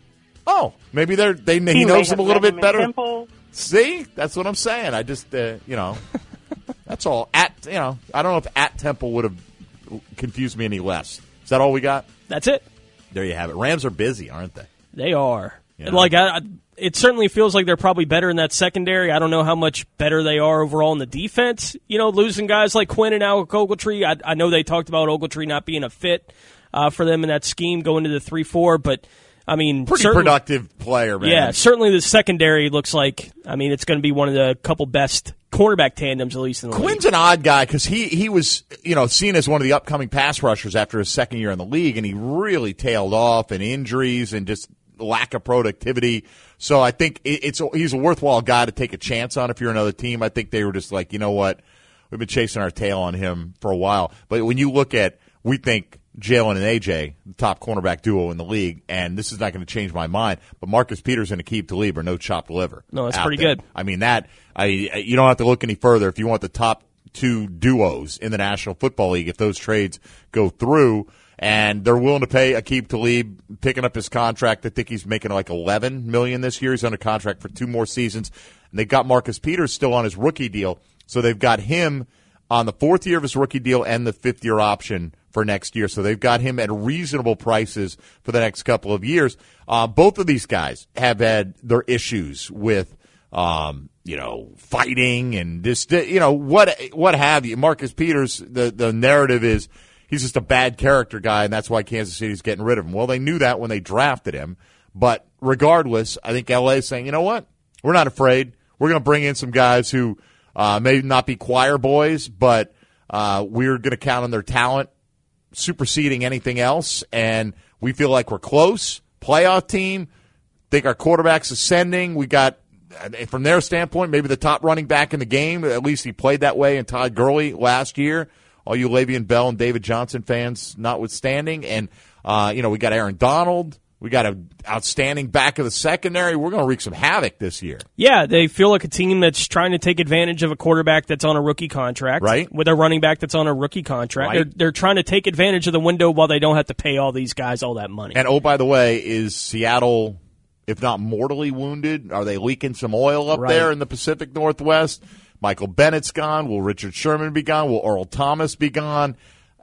oh, maybe they're they he, He knows may him a have little met bit him in better. Temple. See, that's what I'm saying. I just, uh, you know, that's all. At you know, I don't know if at Temple would have confused me any less. Is that all we got? That's it. There you have it. Rams are busy, aren't they? They are. Yeah. And like, I, I, it certainly feels like they're probably better in that secondary. I don't know how much better they are overall in the defense. You know, losing guys like Quinn and Alec Ogletree. I, I know they talked about Ogletree not being a fit uh, for them in that scheme going to the three four, but I mean, pretty certain, productive player, man. Yeah, certainly the secondary looks like, I mean, it's going to be one of the couple best cornerback tandems, at least in the Quinn's league. an odd guy because he, he was, you know, seen as one of the upcoming pass rushers after his second year in the league, and he really tailed off in injuries and just lack of productivity. So I think it, it's he's a worthwhile guy to take a chance on if you're another team. I think they were just like, you know what, we've been chasing our tail on him for a while. But when you look at, we think Jalen and A J, the top cornerback duo in the league, and this is not going to change my mind, but Marcus Peters and Aqib Talib are no chopped liver. No, that's out pretty there. good. I mean, that, I you don't have to look any further. If you want the top two duos in the National Football League, if those trades go through, and they're willing to pay Aqib Talib, picking up his contract, I think he's making like eleven million dollars this year. He's under contract for two more seasons. And they've got Marcus Peters still on his rookie deal, so they've got him on the fourth year of his rookie deal and the fifth year option for next year. So they've got him at reasonable prices for the next couple of years. Uh, both of these guys have had their issues with, um, you know, fighting and just, you know, what what have you. Marcus Peters, the, the narrative is he's just a bad character guy, and that's why Kansas City's getting rid of him. Well, they knew that when they drafted him. But regardless, I think L A is saying, you know what? We're not afraid. We're going to bring in some guys who uh, may not be choir boys, but uh, we're going to count on their talent superseding anything else, and we feel like we're close. Playoff team, think our quarterback's ascending. We got, from their standpoint, maybe the top running back in the game. At least he played that way in Todd Gurley last year. All you Le'Veon Bell and David Johnson fans notwithstanding. And, uh, you know, we got Aaron Donald. We got an outstanding back of the secondary. We're going to wreak some havoc this year. Yeah, they feel like a team that's trying to take advantage of a quarterback that's on a rookie contract, right? With a running back that's on a rookie contract. Right. They're, they're trying to take advantage of the window while they don't have to pay all these guys all that money. And, oh, by the way, is Seattle, if not mortally wounded, are they leaking some oil up Right. there in the Pacific Northwest? Michael Bennett's gone. Will Richard Sherman be gone? Will Earl Thomas be gone?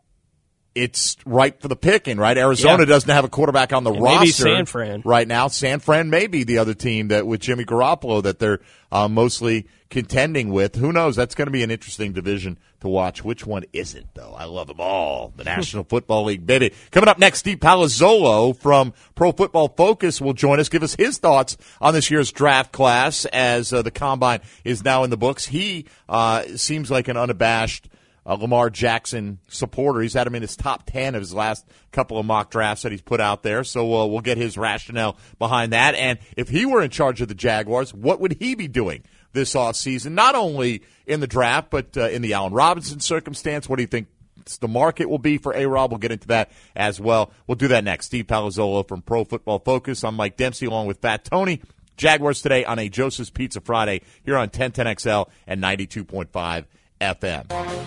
It's ripe for the picking, right? Arizona Yeah. doesn't have a quarterback on the And roster maybe San Fran. right now. San Fran may be the other team that with Jimmy Garoppolo that they're uh, mostly contending with. Who knows? That's going to be an interesting division to watch. Which one isn't, though? I love them all. The National Football League, baby. Coming up next, Steve Palazzolo from Pro Football Focus will join us, give us his thoughts on this year's draft class as uh, the Combine is now in the books. He uh, seems like an unabashed Uh, Lamar Jackson supporter. He's had him in his top ten of his last couple of mock drafts that he's put out there. So uh, we'll get his rationale behind that. And if he were in charge of the Jaguars, what would he be doing this offseason? Not only in the draft, but uh, in the Allen Robinson circumstance. What do you think the market will be for A-Rob? We'll get into that as well. We'll do that next. Steve Palazzolo from Pro Football Focus. I'm Mike Dempsey along with Fat Tony. Jaguars Today on a Joseph's Pizza Friday here on ten ten X L and ninety-two point five F M.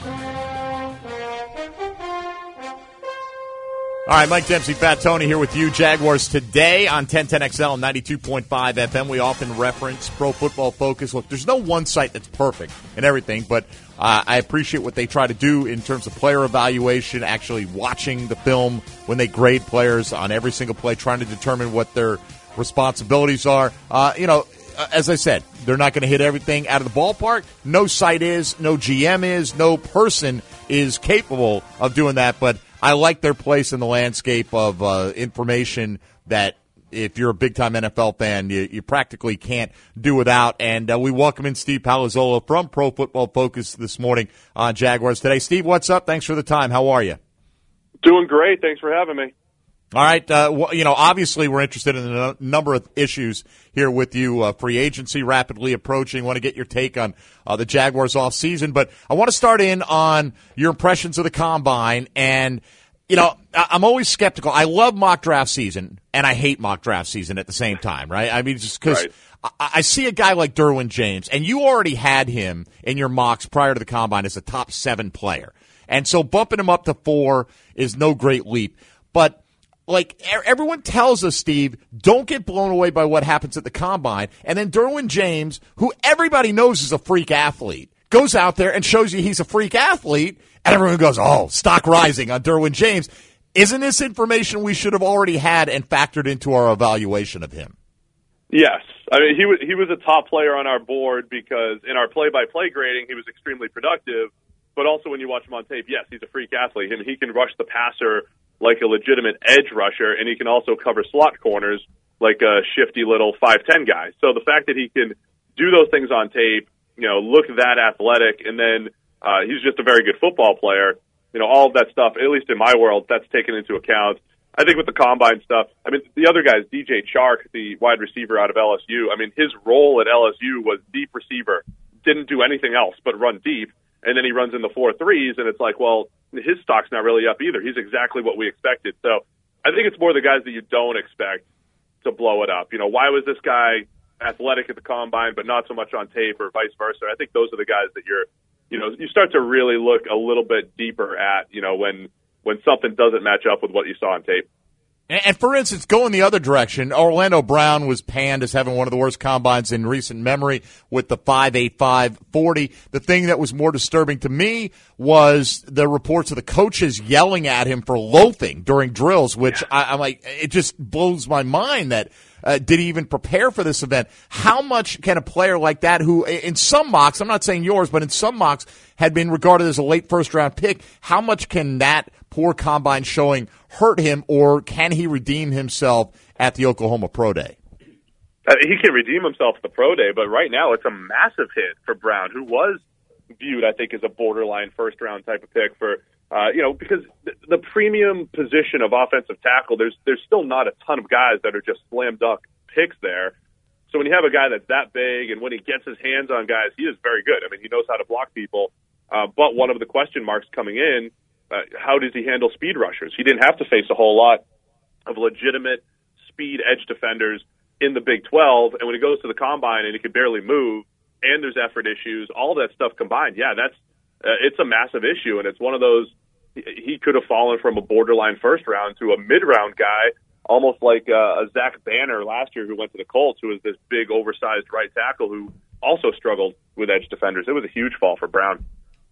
All right, Mike Dempsey, Fat Tony here with you. Jaguars Today on ten ten X L and ninety-two point five F M. We often reference Pro Football Focus. Look, there's no one site that's perfect and everything, but uh, I appreciate what they try to do in terms of player evaluation, actually watching the film when they grade players on every single play, trying to determine what their responsibilities are. Uh, you know, as I said, they're not going to hit everything out of the ballpark. No site is, no G M is, no person is capable of doing that, but I like their place in the landscape of uh, information that if you're a big-time N F L fan, you, you practically can't do without. And uh, we welcome in Steve Palazzolo from Pro Football Focus this morning on Jaguars Today. Steve, what's up? Thanks for the time. How are you? Doing great. Thanks for having me. All right. Uh, well, you know, obviously we're interested in a number of issues here with you. Uh, free agency rapidly approaching. Want to get your take on uh, the Jaguars off season, but I want to start in on your impressions of the Combine. And, you know, I- I'm always skeptical. I love mock draft season, and I hate mock draft season at the same time, right? I mean, just because right. I-, I see a guy like Derwin James, and you already had him in your mocks prior to the Combine as a top seven player. And so bumping him up to four is no great leap. But like everyone tells us, Steve, don't get blown away by what happens at the Combine. And then Derwin James, who everybody knows is a freak athlete, goes out there and shows you he's a freak athlete, and everyone goes, oh, stock rising on Derwin James. Isn't this information we should have already had and factored into our evaluation of him? Yes. I mean, he was, he was a top player on our board because in our play-by-play grading, he was extremely productive. But also when you watch him on tape, yes, he's a freak athlete. I mean, he can rush the passer like a legitimate edge rusher, and he can also cover slot corners like a shifty little five ten guy. So the fact that he can do those things on tape, you know, look that athletic, and then uh, he's just a very good football player, you know, all of that stuff, at least in my world, that's taken into account. I think with the Combine stuff, I mean, the other guys, D J Chark, the wide receiver out of L S U, I mean, his role at L S U was deep receiver, didn't do anything else but run deep, and then he runs in the four threes, and it's like, well, his stock's not really up either. He's exactly what we expected. So I think it's more the guys that you don't expect to blow it up. You know, why was this guy athletic at the Combine but not so much on tape or vice versa? I think those are the guys that you're, you know, you start to really look a little bit deeper at, you know, when when something doesn't match up with what you saw on tape. And for instance, going the other direction, Orlando Brown was panned as having one of the worst combines in recent memory with the five eight five forty. The thing that was more disturbing to me was the reports of the coaches yelling at him for loafing during drills, which yeah. I, I'm like, it just blows my mind that uh, did he even prepare for this event? How much can a player like that, who in some mocks, I'm not saying yours, but in some mocks had been regarded as a late first round pick, how much can that poor combine showing hurt him, or can he redeem himself at the Oklahoma Pro Day? Uh, he can redeem himself at the Pro Day, but right now it's a massive hit for Brown, who was viewed, I think, as a borderline first-round type of pick for, uh, you know, because the, the premium position of offensive tackle, there's there's still not a ton of guys that are just slam dunk picks there. So when you have a guy that's that big, and when he gets his hands on guys, he is very good. I mean, he knows how to block people. Uh, but one of the question marks coming in, Uh, how does he handle speed rushers? He didn't have to face a whole lot of legitimate speed edge defenders in the Big twelve, and when he goes to the Combine and he can barely move, and there's effort issues, all that stuff combined, yeah, that's uh, it's a massive issue, and it's one of those, he could have fallen from a borderline first round to a mid-round guy, almost like uh, a Zach Banner last year who went to the Colts, who was this big, oversized right tackle who also struggled with edge defenders. It was a huge fall for Brown.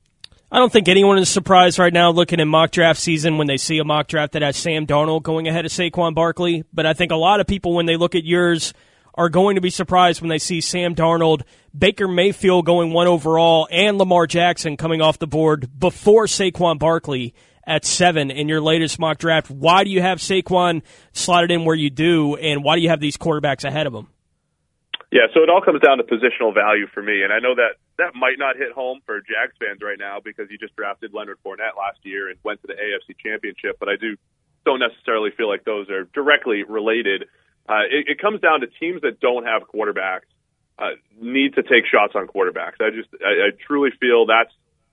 I don't think anyone is surprised right now looking at mock draft season when they see a mock draft that has Sam Darnold going ahead of Saquon Barkley. But I think a lot of people, when they look at yours, are going to be surprised when they see Sam Darnold, Baker Mayfield going one overall, and Lamar Jackson coming off the board before Saquon Barkley at seven in your latest mock draft. Why do you have Saquon slotted in where you do, and why do you have these quarterbacks ahead of him? Yeah, so it all comes down to positional value for me, and I know that that might not hit home for Jags fans right now because he just drafted Leonard Fournette last year and went to the A F C Championship, but I do don't necessarily feel like those are directly related. Uh, it, it comes down to teams that don't have quarterbacks uh, need to take shots on quarterbacks. I just I, I truly feel that's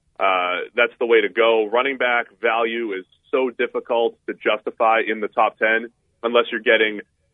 uh, that's the way to go. Running back value is so difficult to justify in the top ten unless you're getting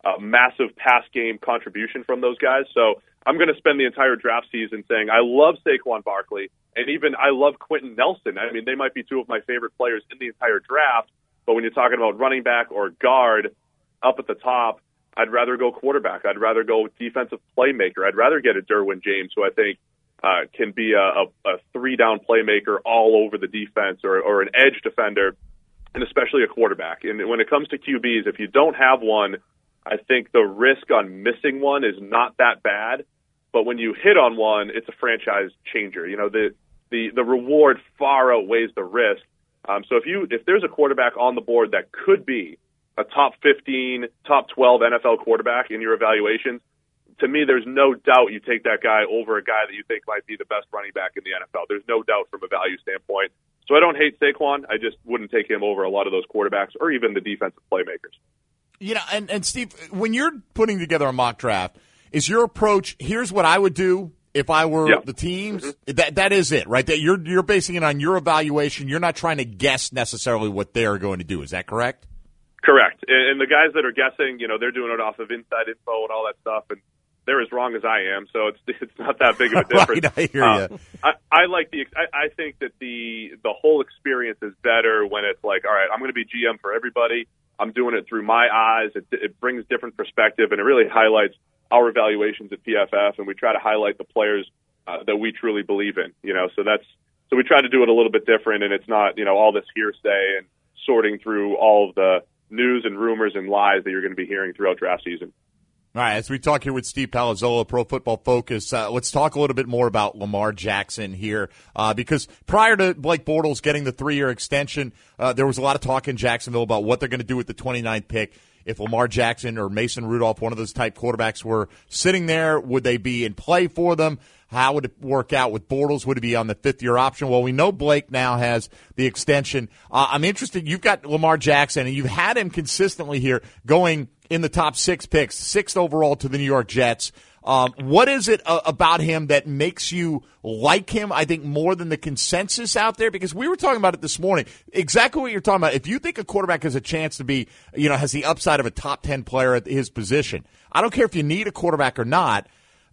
a massive pass game contribution from those guys. So I'm going to spend the entire draft season saying I love Saquon Barkley, and even I love Quentin Nelson. I mean, they might be two of my favorite players in the entire draft, but when you're talking about running back or guard up at the top, I'd rather go quarterback. I'd rather go defensive playmaker. I'd rather get a Derwin James, who I think uh, can be a, a, a three-down playmaker all over the defense, or, or an edge defender, and especially a quarterback. And when it comes to Q Bs, if you don't have one, I think the risk on missing one is not that bad. But when you hit on one, it's a franchise changer. You know, the the, the reward far outweighs the risk. Um, so if you if there's a quarterback on the board that could be a top fifteen, top twelve N F L quarterback in your evaluations, to me, there's no doubt you take that guy over a guy that you think might be the best running back in the N F L. There's no doubt from a value standpoint. So I don't hate Saquon. I just wouldn't take him over a lot of those quarterbacks or even the defensive playmakers. You know, and, and Steve, when you're putting together a mock draft, is your approach, here's what I would do if I were yeah. the teams? Mm-hmm. That That is it, right? That you're you're basing it on your evaluation. You're not trying to guess necessarily what they're going to do. Is that correct? Correct. And the guys that are guessing, you know, they're doing it off of inside info and all that stuff, and they're as wrong as I am, so it's it's not that big of a difference. Right, I hear uh, you. I, I like the. I, I think that the the whole experience is better when it's like, all right, I'm going to be G M for everybody. I'm doing it through my eyes. It, it brings different perspective, and it really highlights our evaluations at P F F, and we try to highlight the players uh, that we truly believe in. You know, so that's so we try to do it a little bit different, and it's not, you know, all this hearsay and sorting through all of the news and rumors and lies that you're going to be hearing throughout draft season. All right, as we talk here with Steve Palazzolo, Pro Football Focus, uh, let's talk a little bit more about Lamar Jackson here, uh, because prior to Blake Bortles getting the three-year extension, uh, there was a lot of talk in Jacksonville about what they're going to do with the twenty-ninth pick. If Lamar Jackson or Mason Rudolph, one of those type quarterbacks, were sitting there, would they be in play for them? How would it work out with Bortles? Would it be on the fifth-year option? Well, we know Blake now has the extension. Uh, I'm interested. You've got Lamar Jackson, and you've had him consistently here going in the top six picks, sixth overall to the New York Jets. Um, what is it uh, about him that makes you like him, I think, more than the consensus out there? Because we were talking about it this morning. Exactly what you're talking about. If you think a quarterback has a chance to be, you know, has the upside of a top ten player at his position, I don't care if you need a quarterback or not,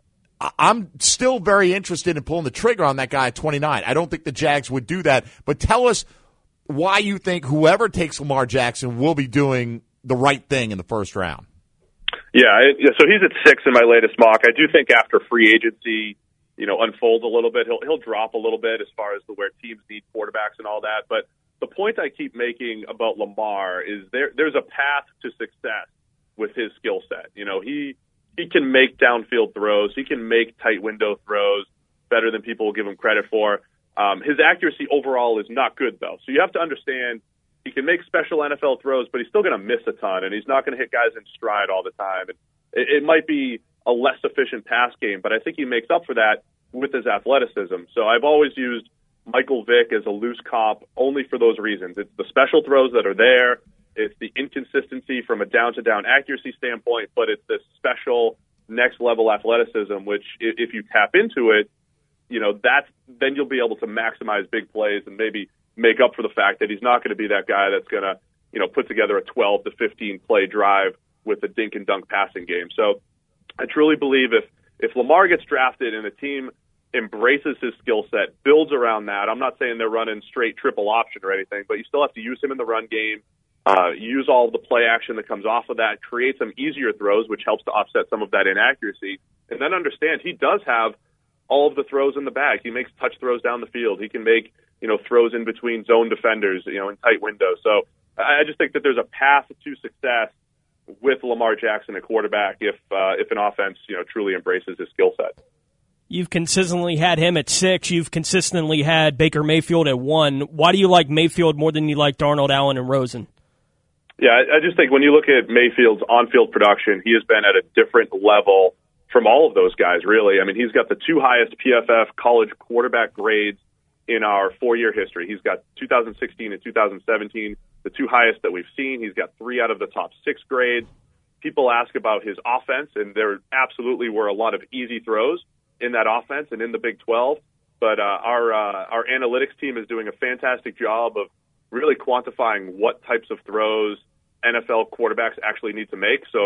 I'm still very interested in pulling the trigger on that guy at twenty-nine. I don't think the Jags would do that. But tell us why you think whoever takes Lamar Jackson will be doing the right thing in the first round. Yeah, so he's at six in my latest mock. I do think after free agency, you know, unfolds a little bit, he'll he'll drop a little bit as far as the where teams need quarterbacks and all that. But the point I keep making about Lamar is there there's a path to success with his skill set. You know, he he can make downfield throws, he can make tight window throws better than people will give him credit for. Um, his accuracy overall is not good though, so you have to understand. He can make special N F L throws, but he's still going to miss a ton, and he's not going to hit guys in stride all the time. And it, it might be a less efficient pass game, but I think he makes up for that with his athleticism. So I've always used Michael Vick as a loose comp only for those reasons. It's the special throws that are there. It's the inconsistency from a down-to-down accuracy standpoint, but it's this special next-level athleticism, which if you tap into it, you know, that's then you'll be able to maximize big plays and maybe make up for the fact that he's not going to be that guy that's going to, you know, put together a twelve to fifteen play drive with a dink and dunk passing game. So I truly believe if, if Lamar gets drafted and the team embraces his skill set, builds around that, I'm not saying they're running straight triple option or anything, but you still have to use him in the run game, uh, use all of the play action that comes off of that, create some easier throws, which helps to offset some of that inaccuracy. And then understand he does have all of the throws in the bag. He makes touch throws down the field. He can make, you know, throws in between zone defenders, you know, in tight windows. So I just think that there's a path to success with Lamar Jackson at quarterback if uh, if an offense, you know, truly embraces his skill set. You've consistently had him at six. You've consistently had Baker Mayfield at one. Why do you like Mayfield more than you like Darnold, Allen, and Rosen? Yeah, I, I just think when you look at Mayfield's on-field production, he has been at a different level from all of those guys, really. I mean, he's got the two highest P F F college quarterback grades in our four-year history. He's got two thousand sixteen and two thousand seventeen, the two highest that we've seen. He's got three out of the top six grades. People ask about his offense, and there absolutely were a lot of easy throws in that offense and in the Big twelve. But uh, our uh, our analytics team is doing a fantastic job of really quantifying what types of throws N F L quarterbacks actually need to make. So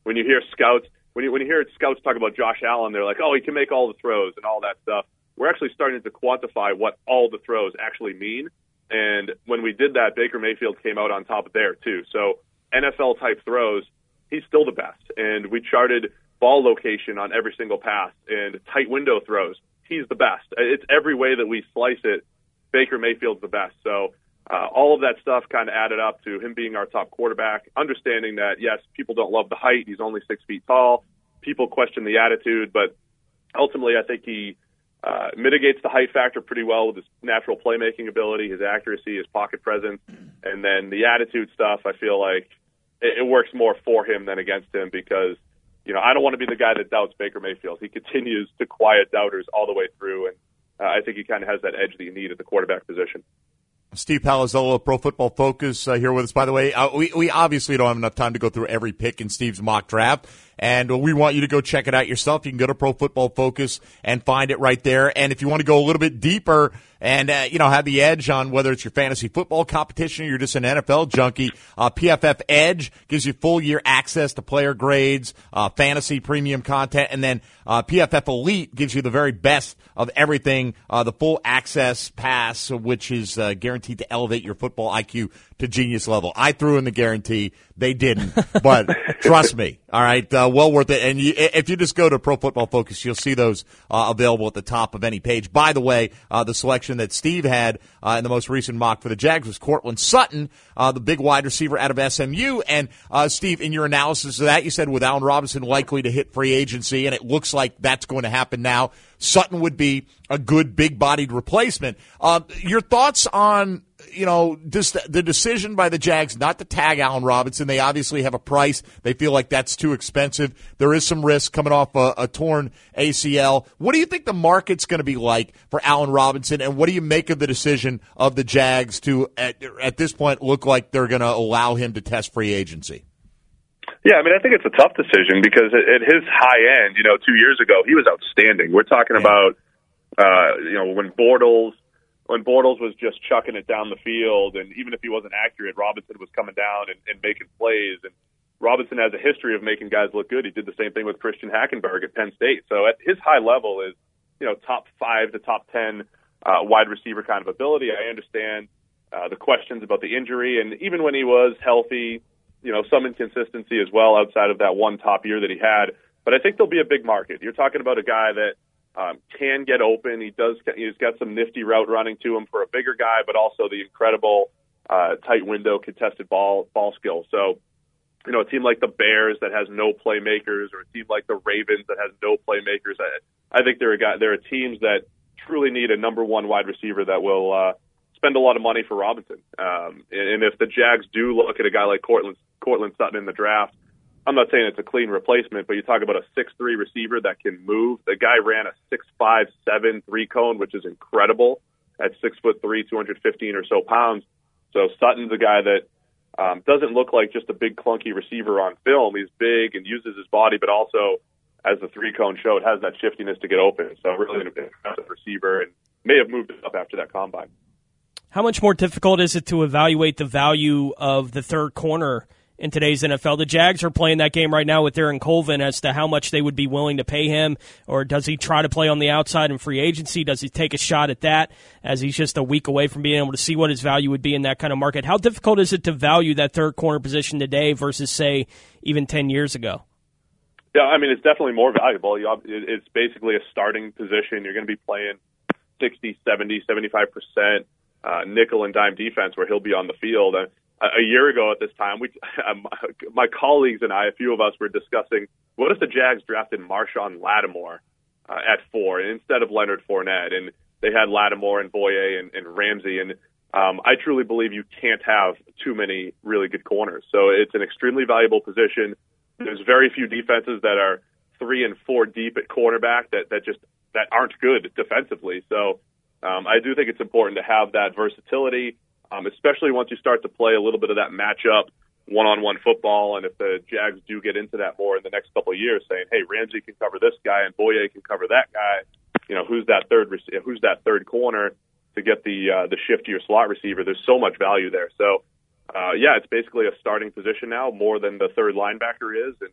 when you hear scouts, when you when you hear scouts talk about Josh Allen, they're like, oh, he can make all the throws and all that stuff. We're actually starting to quantify what all the throws actually mean. And when we did that, Baker Mayfield came out on top there too. So N F L type throws, he's still the best. And we charted ball location on every single pass and tight window throws. He's the best. It's every way that we slice it. Baker Mayfield's the best. So uh, all of that stuff kind of added up to him being our top quarterback, understanding that, yes, people don't love the height. He's only six feet tall. People question the attitude, but ultimately I think he uh, mitigates the height factor pretty well with his natural playmaking ability, his accuracy, his pocket presence, and then the attitude stuff, I feel like it, it works more for him than against him because, you know, I don't want to be the guy that doubts Baker Mayfield. He continues to quiet doubters all the way through, and uh, I think he kind of has that edge that you need at the quarterback position. Steve Palazzolo, Pro Football Focus, uh, here with us. By the way, uh, we, we obviously don't have enough time to go through every pick in Steve's mock draft, and we want you to go check it out yourself. You can go to Pro Football Focus and find it right there. And if you want to go a little bit deeper and, uh, you know, have the edge on whether it's your fantasy football competition or you're just an N F L junkie, uh, P F F Edge gives you full year access to player grades, uh, fantasy premium content, and then uh, P F F Elite gives you the very best of everything, uh, the full access pass, which is uh, guaranteed to elevate your football I Q to genius level. I threw in the guarantee. They didn't, but trust me, all right, uh, well worth it. And you, if you just go to Pro Football Focus, you'll see those uh, available at the top of any page. By the way, uh, the selection that Steve had uh, in the most recent mock for the Jags was Cortland Sutton, uh, the big wide receiver out of S M U. And, uh, Steve, in your analysis of that, you said with Allen Robinson likely to hit free agency, and it looks like that's going to happen now. Sutton would be a good big-bodied replacement. Uh, your thoughts on, you know, just the decision by the Jags not to tag Allen Robinson? They obviously have a price. They feel like that's too expensive. There is some risk coming off a, a torn A C L. What do you think the market's going to be like for Allen Robinson, and what do you make of the decision of the Jags to, at, at this point, look like they're going to allow him to test free agency? Yeah, I mean, I think it's a tough decision because at, at his high end, you know, two years ago, he was outstanding. We're talking yeah. about, uh, you know, when Bortles, when Bortles was just chucking it down the field, and even if he wasn't accurate, Robinson was coming down and, and making plays. And Robinson has a history of making guys look good. He did the same thing with Christian Hackenberg at Penn State. So at his high level is, you know, top five to top ten uh, wide receiver kind of ability. I understand uh, the questions about the injury, and even when he was healthy, you know, some inconsistency as well outside of that one top year that he had. But I think there'll be a big market. You're talking about a guy that um, can get open. He does. He's got some nifty route running to him for a bigger guy, but also the incredible uh, tight window contested ball ball skills. So, you know, a team like the Bears that has no playmakers, or a team like the Ravens that has no playmakers, I, I think there are guys, there are teams that truly need a number one wide receiver that will uh, spend a lot of money for Robinson. Um, and, and if the Jags do look at a guy like Cortland Cortland Sutton in the draft, I'm not saying it's a clean replacement, but you talk about a six three receiver that can move. The guy ran a six five seven three cone, which is incredible at six foot three, two hundred fifteen or so pounds. So Sutton's a guy that um, doesn't look like just a big clunky receiver on film. He's big and uses his body, but also, as the three cone showed, has that shiftiness to get open. So really an impressive receiver, and may have moved up after that combine. How much more difficult is it to evaluate the value of the third corner in today's N F L? The Jags are playing that game right now with Darren Colvin as to how much they would be willing to pay him, or does he try to play on the outside in free agency? Does he take a shot at that as he's just a week away from being able to see what his value would be in that kind of market? How difficult is it to value that third corner position today versus, say, even ten years ago? Yeah, I mean, it's definitely more valuable. It's basically a starting position. You're going to be playing sixty, seventy, seventy-five percent uh, nickel and dime defense where he'll be on the field. Uh, A year ago at this time, we, um, my colleagues and I, a few of us, were discussing what if the Jags drafted Marshawn Lattimore uh, at four instead of Leonard Fournette, and they had Lattimore and Boye and, and Ramsey, and um, I truly believe you can't have too many really good corners. So it's an extremely valuable position. There's very few defenses that are three and four deep at cornerback that, that just that aren't good defensively. So um, I do think it's important to have that versatility. Um, especially once you start to play a little bit of that matchup, one-on-one football, and if the Jags do get into that more in the next couple of years, saying, "Hey, Ramsey can cover this guy and Boye can cover that guy," you know, who's that third who's that third corner to get the uh, the shiftier slot receiver? There's so much value there. So, uh, yeah, it's basically a starting position now, more than the third linebacker is, and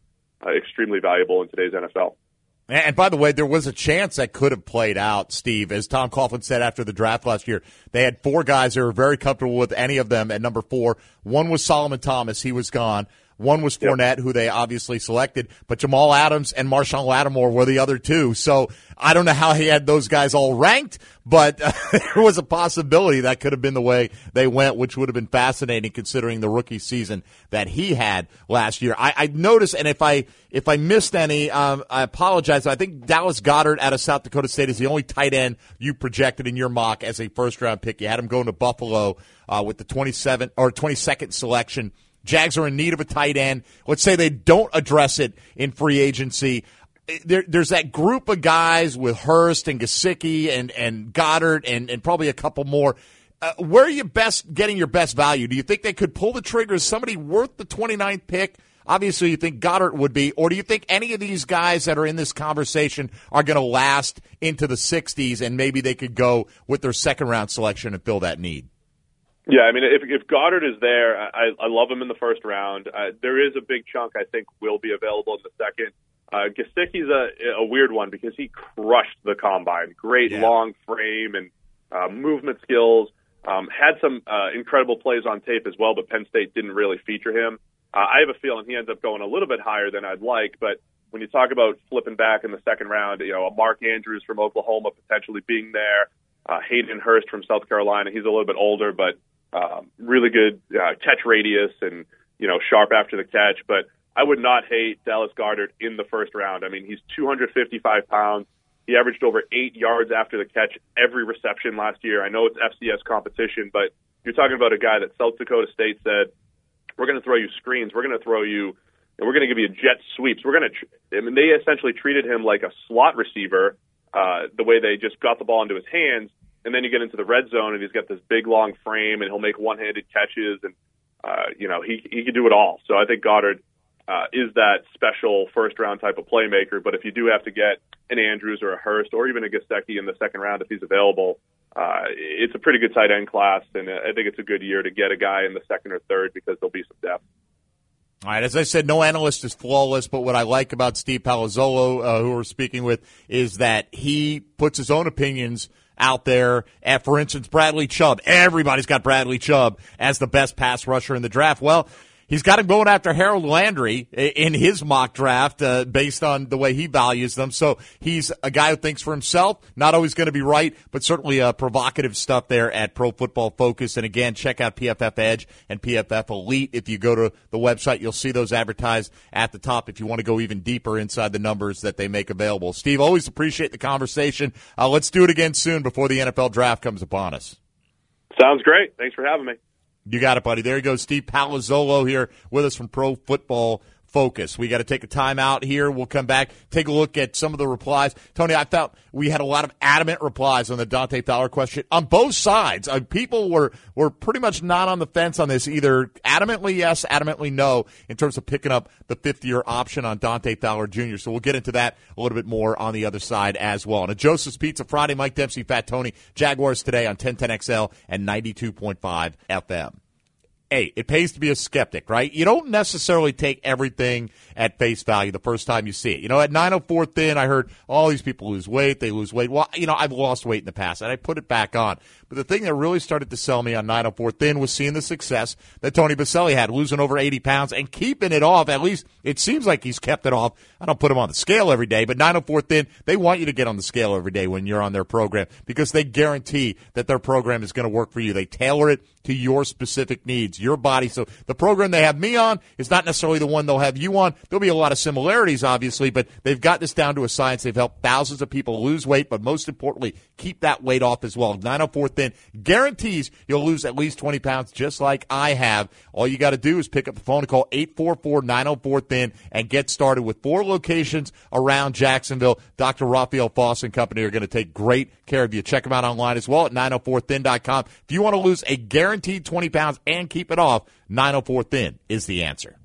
uh, extremely valuable in today's N F L. And by the way, there was a chance that could have played out, Steve. As Tom Coughlin said after the draft last year, they had four guys they were very comfortable with any of them at number four. One was Solomon Thomas. He was gone. One was Fournette, yep. who they obviously selected, but Jamal Adams and Marshawn Lattimore were the other two. So I don't know how he had those guys all ranked, but uh, there was a possibility that could have been the way they went, which would have been fascinating considering the rookie season that he had last year. I, I noticed, and if I if I missed any, um, I apologize. I think Dallas Goedert out of South Dakota State is the only tight end you projected in your mock as a first-round pick. You had him going to Buffalo uh, with the twenty-seventh or twenty-second selection. Jags are in need of a tight end. Let's say they don't address it in free agency. There, there's that group of guys with Hurst and Gesicki and, and Goddard and, and probably a couple more. Uh, where are you best getting your best value? Do you think they could pull the trigger? Is somebody worth the twenty-ninth pick? Obviously, you think Goddard would be. Or do you think any of these guys that are in this conversation are going to last into the sixties and maybe they could go with their second-round selection and fill that need? Yeah, I mean, if if Goddard is there, I, I love him in the first round. Uh, there is a big chunk I think will be available in the second. Uh, Gesicki's a, a weird one because he crushed the combine. Great yeah. long frame and uh, movement skills. Um, had some uh, incredible plays on tape as well, but Penn State didn't really feature him. Uh, I have a feeling he ends up going a little bit higher than I'd like, but when you talk about flipping back in the second round, you know, a Mark Andrews from Oklahoma potentially being there, uh, Hayden Hurst from South Carolina, he's a little bit older, but Um, really good uh, catch radius and, you know, sharp after the catch. But I would not hate Dallas Goedert in the first round. I mean, he's two hundred fifty-five pounds. He averaged over eight yards after the catch every reception last year. I know it's F C S competition, but you're talking about a guy that South Dakota State said, we're going to throw you screens. We're going to throw you, and we're going to give you jet sweeps. We're going to, tr- I mean, they essentially treated him like a slot receiver, uh, the way they just got the ball into his hands. And then you get into the red zone, and he's got this big, long frame, and he'll make one-handed catches, and uh, you know he he can do it all. So I think Goddard uh, is that special first-round type of playmaker. But if you do have to get an Andrews or a Hurst or even a Gesicki in the second round if he's available, uh, it's a pretty good tight end class, and I think it's a good year to get a guy in the second or third because there'll be some depth. All right, as I said, no analyst is flawless, but what I like about Steve Palazzolo, uh, who we're speaking with, is that he puts his own opinions out there. At, for instance, Bradley Chubb. Everybody's got Bradley Chubb as the best pass rusher in the draft. Well, he's got him going after Harold Landry in his mock draft uh, based on the way he values them. So he's a guy who thinks for himself, not always going to be right, but certainly uh, provocative stuff there at Pro Football Focus. And again, check out P F F Edge and P F F Elite. If you go to the website, you'll see those advertised at the top if you want to go even deeper inside the numbers that they make available. Steve, always appreciate the conversation. Uh, let's do it again soon before the N F L draft comes upon us. Sounds great. Thanks for having me. You got it, buddy. There you go. Steve Palazzolo here with us from Pro Football Focus. We got to take a time out here. We'll come back, take a look at some of the replies. Tony, I felt we had a lot of adamant replies on the Dante Fowler question on both sides. Uh, people were, were pretty much not on the fence on this, either adamantly yes, adamantly no, in terms of picking up the fifth-year option on Dante Fowler Junior So we'll get into that a little bit more on the other side as well. And a Joseph's Pizza Friday, Mike Dempsey, Fat Tony, Jaguars today on ten ten X L and ninety-two point five F M. Hey, it pays to be a skeptic, right? You don't necessarily take everything at face value the first time you see it. You know, at nine oh four Thin, I heard all these people lose weight, they lose weight. Well, you know, I've lost weight in the past, and I put it back on. But the thing that really started to sell me on nine oh four Thin was seeing the success that Tony Baselli had, losing over eighty pounds and keeping it off. At least it seems like he's kept it off. I don't put him on the scale every day, but nine oh four Thin, they want you to get on the scale every day when you're on their program because they guarantee that their program is going to work for you. They tailor it to your specific needs, your body. So the program they have me on is not necessarily the one they'll have you on. There'll be a lot of similarities, obviously, but they've got this down to a science. They've helped thousands of people lose weight, but most importantly, keep that weight off as well. nine oh four Thin guarantees you'll lose at least twenty pounds just like I have. All you got to do is pick up the phone and call eight four four, nine oh four Thin and get started. With four locations around Jacksonville, Doctor Raphael Foss and company are going to take great care of you. Check them out online as well at nine oh four thin dot com. If you want to lose a guaranteed twenty pounds and keep it off, nine oh four Thin is the answer.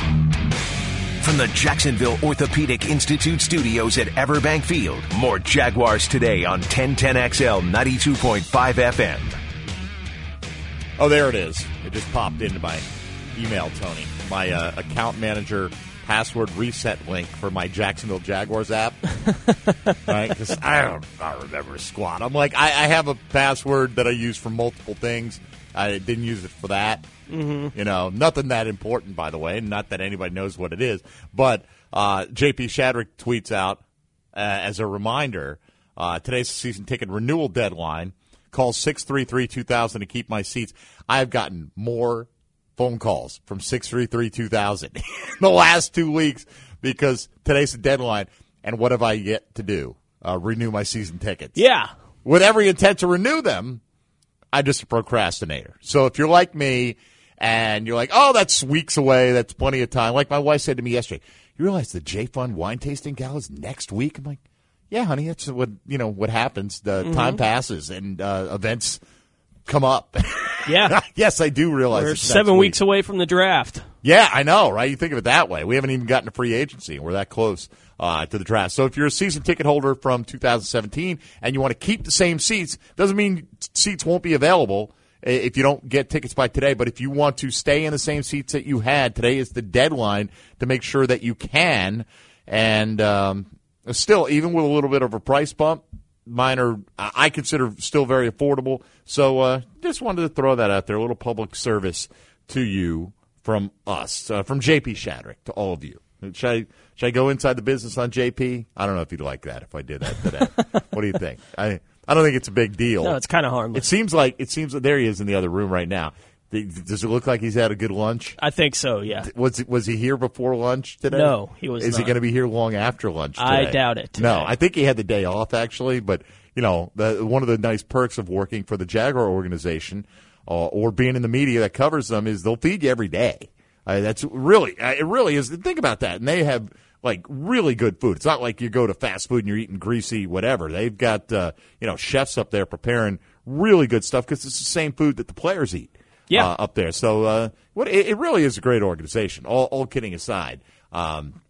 From the Jacksonville Orthopedic Institute studios at Everbank Field, more Jaguars today on ten ten X L ninety-two point five F M. Oh, there it is. It just popped into my email, Tony. My uh, account manager password reset link for my Jacksonville Jaguars app. Right? Because I don't, I don't remember squat. I'm like, I, I have a password that I use for multiple things. I didn't use it for that. Mm-hmm. You know, nothing that important, by the way. Not that anybody knows what it is. But uh, J P Shadrick tweets out uh, as a reminder, uh, today's the season ticket renewal deadline. Call six three three, two thousand to keep my seats. I've gotten more phone calls from six three three, two thousand in the last two weeks because today's the deadline. And what have I yet to do? Uh, renew my season tickets. Yeah. With every intent to renew them, I'm just a procrastinator. So if you're like me and you're like, oh, that's weeks away, that's plenty of time. Like my wife said to me yesterday, you realize the J-Fun wine tasting gala is next week? I'm like, yeah, honey, that's what, you know, what happens. The Mm-hmm. time passes and uh, events come up. Yeah. Yes, I do realize We're it's seven next weeks week. away from the draft. Yeah, I know, right? You think of it that way. We haven't even gotten to free agency, and we're that close uh, to the draft. So if you're a season ticket holder from two thousand seventeen and you want to keep the same seats, doesn't mean seats won't be available if you don't get tickets by today. But if you want to stay in the same seats that you had, today is the deadline to make sure that you can. And um, still, even with a little bit of a price bump, mine are, I consider, still very affordable. So uh, just wanted to throw that out there, a little public service to you from us, uh, from J P Shadrick to all of you. Should I, should I go inside the business on J P? I don't know if you'd like that if I did that today. What do you think? I I don't think it's a big deal. No, it's kind of harmless. It seems like it seems that there he is in the other room right now. Does it look like he's had a good lunch? I think so, yeah. Was was he here before lunch today? No, he was Is not. he going to be here long after lunch today? I doubt it today. No, I think he had the day off, actually. But, you know, the, one of the nice perks of working for the Jaguar organization uh, or being in the media that covers them is they'll feed you every day. Uh, that's really, uh, it really is. Think about that. And they have, like, really good food. It's not like you go to fast food and you're eating greasy whatever. They've got, uh, you know, chefs up there preparing really good stuff because it's the same food that the players eat. Yeah. Uh, up there. So uh, what it, it really is a great organization, all, all kidding aside. Um,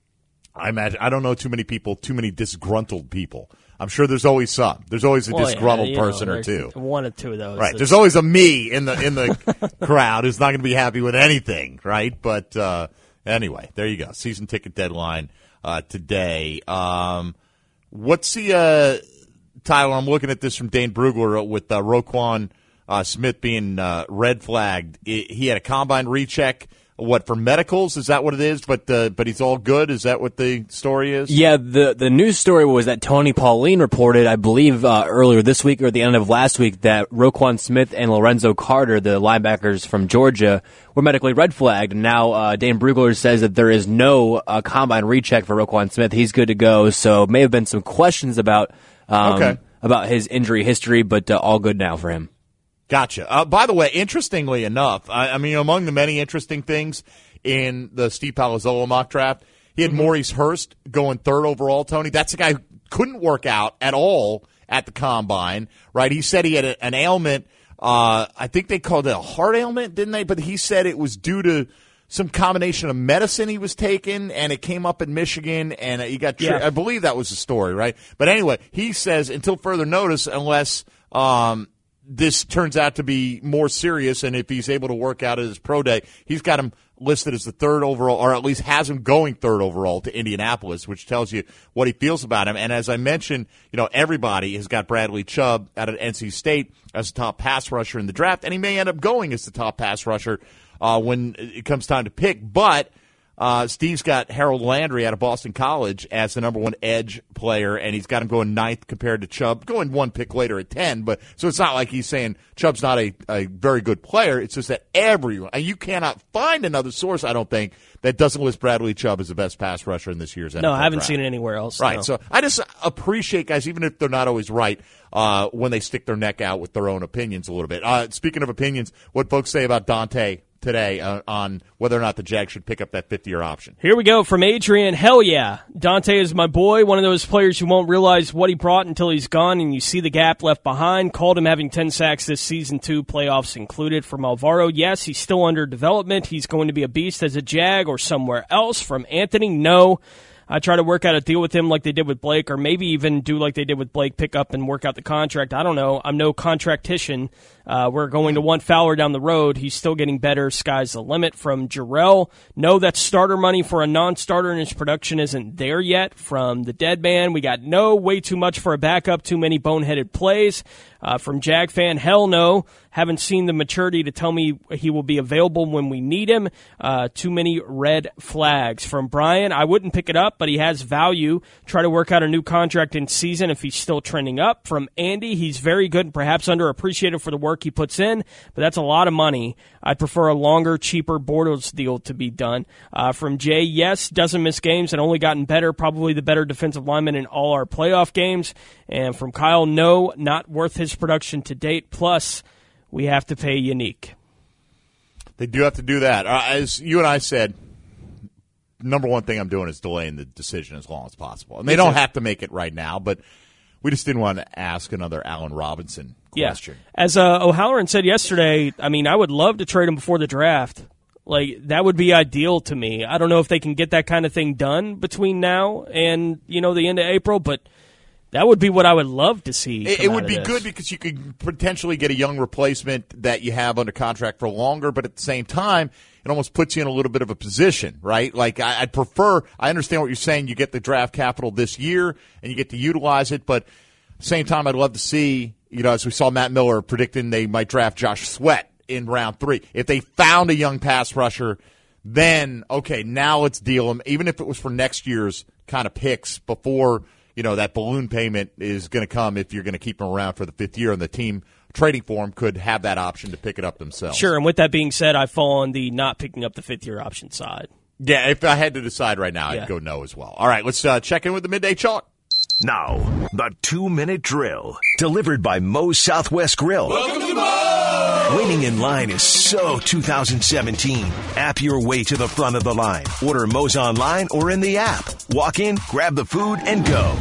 I imagine, I don't know too many people, too many disgruntled people. I'm sure there's always some. There's always a Well, disgruntled yeah, you know, person or two. One or two of those. Right. There's always a me in the in the crowd who's not going to be happy with anything, right? But uh, anyway, there you go. Season ticket deadline uh, today. Um, what's the uh, Tyler? I'm looking at this from Dane Brugler with uh, Roquan uh, Smith being uh, red flagged. He had a combine recheck. What, for medicals? Is that what it is? But uh, but he's all good? Is that what the story is? Yeah, the the news story was that Tony Pauline reported, I believe, uh, earlier this week or at the end of last week, that Roquan Smith and Lorenzo Carter, the linebackers from Georgia, were medically red flagged. And now uh, Dane Brugler says that there is no uh, combine recheck for Roquan Smith. He's good to go. So may have been some questions about um, Okay. about his injury history, but uh, all good now for him. Gotcha. Uh, by the way, interestingly enough, I, I mean, among the many interesting things in the Steve Palazzolo mock draft, he had Maurice Hurst going third overall, Tony. That's a guy who couldn't work out at all at the combine, right? He said he had a, an ailment. Uh, I think they called it a heart ailment, didn't they? But he said it was due to some combination of medicine he was taking, and it came up in Michigan, and he got, tri- Yeah. I believe that was the story, right? But anyway, he says until further notice, unless, um, this turns out to be more serious, and if he's able to work out at his pro day, he's got him listed as the third overall, or at least has him going third overall to Indianapolis, which tells you what he feels about him. And as I mentioned, you know, everybody has got Bradley Chubb out of N C State as the top pass rusher in the draft, and he may end up going as the top pass rusher uh, when it comes time to pick. But Uh, Steve's got Harold Landry out of Boston College as the number one edge player, and he's got him going ninth compared to Chubb, going one pick later at ten. But so it's not like he's saying Chubb's not a, a very good player. It's just that everyone, and you cannot find another source, I don't think, that doesn't list Bradley Chubb as the best pass rusher in this year's N F L No, I haven't draft. seen it anywhere else. Right. no. So I just appreciate guys, even if they're not always right, uh, when they stick their neck out with their own opinions a little bit. Uh, speaking of opinions, what folks say about Dante today uh, on whether or not the Jags should pick up that fifty-year option. Here we go from Adrian. Hell yeah. Dante is my boy, one of those players you won't realize what he brought until he's gone, and you see the gap left behind. Called him having ten sacks this season, two playoffs included. From Alvaro, yes, he's still under development. He's going to be a beast as a Jag or somewhere else. From Anthony, no. uh, try to work out a deal with him like they did with Blake, or maybe even do like they did with Blake, pick up and work out the contract. I don't know. I'm no contractician. Uh, we're going to want Fowler down the road. He's still getting better. Sky's the limit from Jarrell. No, that's starter money for a non-starter, and his production isn't there yet from the dead man. We got no, way too much for a backup, too many boneheaded plays. Uh, from Jag Fan, hell no. Haven't seen the maturity to tell me he will be available when we need him. Uh, too many red flags. From Brian, I wouldn't pick it up, but he has value. Try to work out a new contract in season if he's still trending up. From Andy, he's very good and perhaps underappreciated for the work he puts in, but that's a lot of money. I'd prefer a longer, cheaper Bortles deal to be done. Uh, from Jay, yes, doesn't miss games and only gotten better. Probably the better defensive lineman in all our playoff games. And from Kyle, no, not worth his production to date. Plus, we have to pay Unique. They do have to do that. Uh, as you and I said, number one thing I'm doing is delaying the decision as long as possible. And they don't have to make it right now, but we just didn't want to ask another Allen Robinson question. Yeah. As uh, O'Halloran said yesterday, I mean, I would love to trade him before the draft. Like, that would be ideal to me. I don't know if they can get that kind of thing done between now and, you know, the end of April, but that would be what I would love to see. It, it would be good because you could potentially get a young replacement that you have under contract for longer, but at the same time, it almost puts you in a little bit of a position, right? Like, I, I'd prefer, I understand what you're saying, you get the draft capital this year and you get to utilize it, but at the same time, I'd love to see, you know, as we saw Matt Miller predicting they might draft Josh Sweat in round three. If they found a young pass rusher, then, okay, now let's deal them, even if it was for next year's kind of picks before, you know, that balloon payment is going to come if you're going to keep them around for the fifth year, and the team trading for him could have that option to pick it up themselves. Sure, and with that being said, I fall on the not picking up the fifth-year option side. Yeah, if I had to decide right now, Yeah. I'd go no as well. All right, let's uh, check in with the Midday Chalk. Now, the two-minute drill, delivered by Moe's Southwest Grill. Welcome to Moe's! Waiting in line is so two thousand seventeen. App your way to the front of the line. Order Moe's online or in the app. Walk in, grab the food, and go.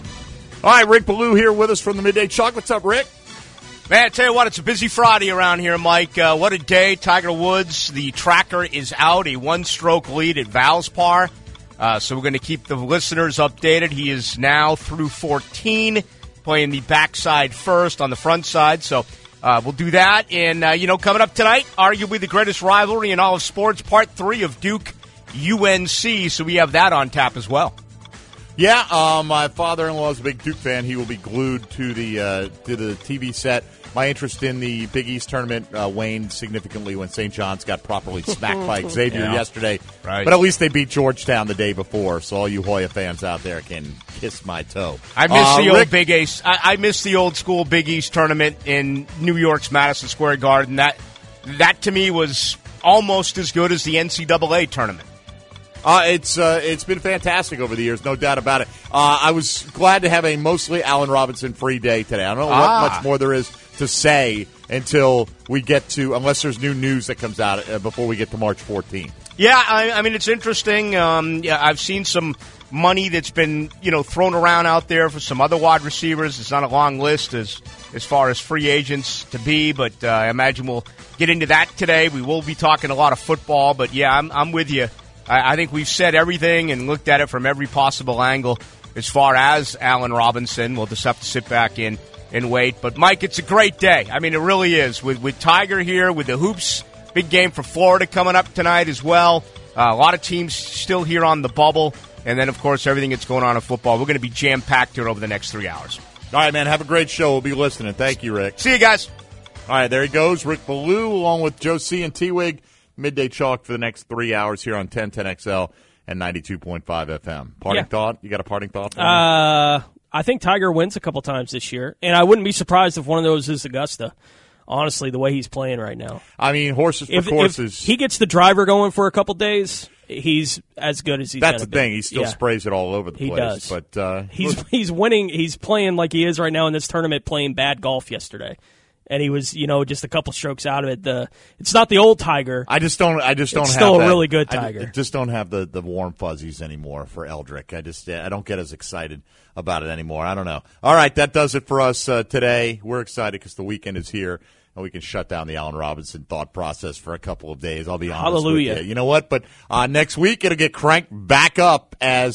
All right, Rick Ballou here with us from the Midday Chalk. What's up, Rick? Man, I tell you what, it's a busy Friday around here, Mike. Uh, what a day. Tiger Woods, the tracker is out, a one-stroke lead at Valspar. Uh, so we're going to keep the listeners updated. He is now through fourteen, playing the backside first on the front side. So uh, we'll do that. And, uh, you know, coming up tonight, arguably the greatest rivalry in all of sports, part three of Duke U N C. So we have that on tap as well. Yeah, uh, my father-in-law is a big Duke fan. He will be glued to the uh, to the T V set. My interest in the Big East tournament uh, waned significantly when Saint John's got properly smacked by Xavier Yeah. yesterday. Right. But at least they beat Georgetown the day before, so all you Hoya fans out there can kiss my toe. I miss uh, the Rick, old Big East. I, I miss the old school Big East tournament in New York's Madison Square Garden. That that to me was almost as good as the N C double A tournament. Uh, it's uh, it's been fantastic over the years, no doubt about it. Uh, I was glad to have a mostly Allen Robinson free day today. I don't know Ah. what much more there is to say until we get to, unless there's new news that comes out uh, before we get to March fourteenth. Yeah, I, I mean, it's interesting. Um, yeah, I've seen some money that's been, you know, thrown around out there for some other wide receivers. It's not a long list as as far as free agents to be, but uh, I imagine we'll get into that today. We will be talking a lot of football, but yeah, I'm, I'm with you. I, I think we've said everything and looked at it from every possible angle as far as Allen Robinson. We'll just have to sit back in and wait. But, Mike, it's a great day. I mean, it really is. With, with Tiger here, with the hoops, big game for Florida coming up tonight as well. Uh, a lot of teams still here on the bubble. And then, of course, everything that's going on in football. We're going to be jam-packed here over the next three hours. All right, man, have a great show. We'll be listening. Thank you, Rick. See you guys. All right, there he goes, Rick Ballou, along with Joe C. and T-Wig. Midday Chalk for the next three hours here on ten ten X L and ninety-two point five F M. Parting Yeah. thought? You got a parting thought? For me? Uh, I think Tiger wins a couple times this year, and I wouldn't be surprised if one of those is Augusta. Honestly, the way he's playing right now. I mean, horses for If, courses. if he gets the driver going for a couple days, he's as good as he's That's gonna the thing. be. He still Yeah. sprays it all over the He place. does. But uh, He's look- he's winning. He's playing like he is right now in this tournament, playing bad golf yesterday, and he was, you know, just a couple strokes out of it. The it's not the old Tiger. I just don't. I just don't. It's have still a that- really good I Tiger. d- just don't have the, the warm fuzzies anymore for Eldrick. I just I don't get as excited about it anymore. I don't know. All right, that does it for us uh, today. We're excited because the weekend is here and we can shut down the Allen Robinson thought process for a couple of days. I'll be honest Hallelujah. with you. You know what? But uh, next week it'll get cranked back up as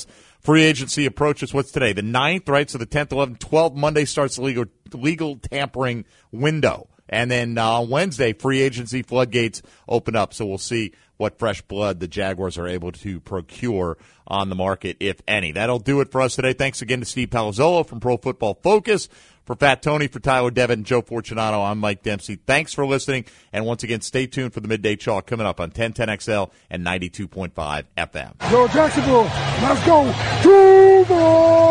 free agency approaches. What's today? The ninth, right? So the tenth, eleventh, twelfth, Monday starts the legal, legal tampering window. And then uh, Wednesday, free agency floodgates open up. So we'll see what fresh blood the Jaguars are able to procure on the market, if any. That'll do it for us today. Thanks again to Steve Palazzolo from Pro Football Focus. For Fat Tony, for Tyler Devitt, and Joe Fortunato, I'm Mike Dempsey. Thanks for listening. And once again, stay tuned for the Midday Chalk coming up on ten ten X L and ninety-two point five F M. Yo, Jacksonville, let's go. Two more.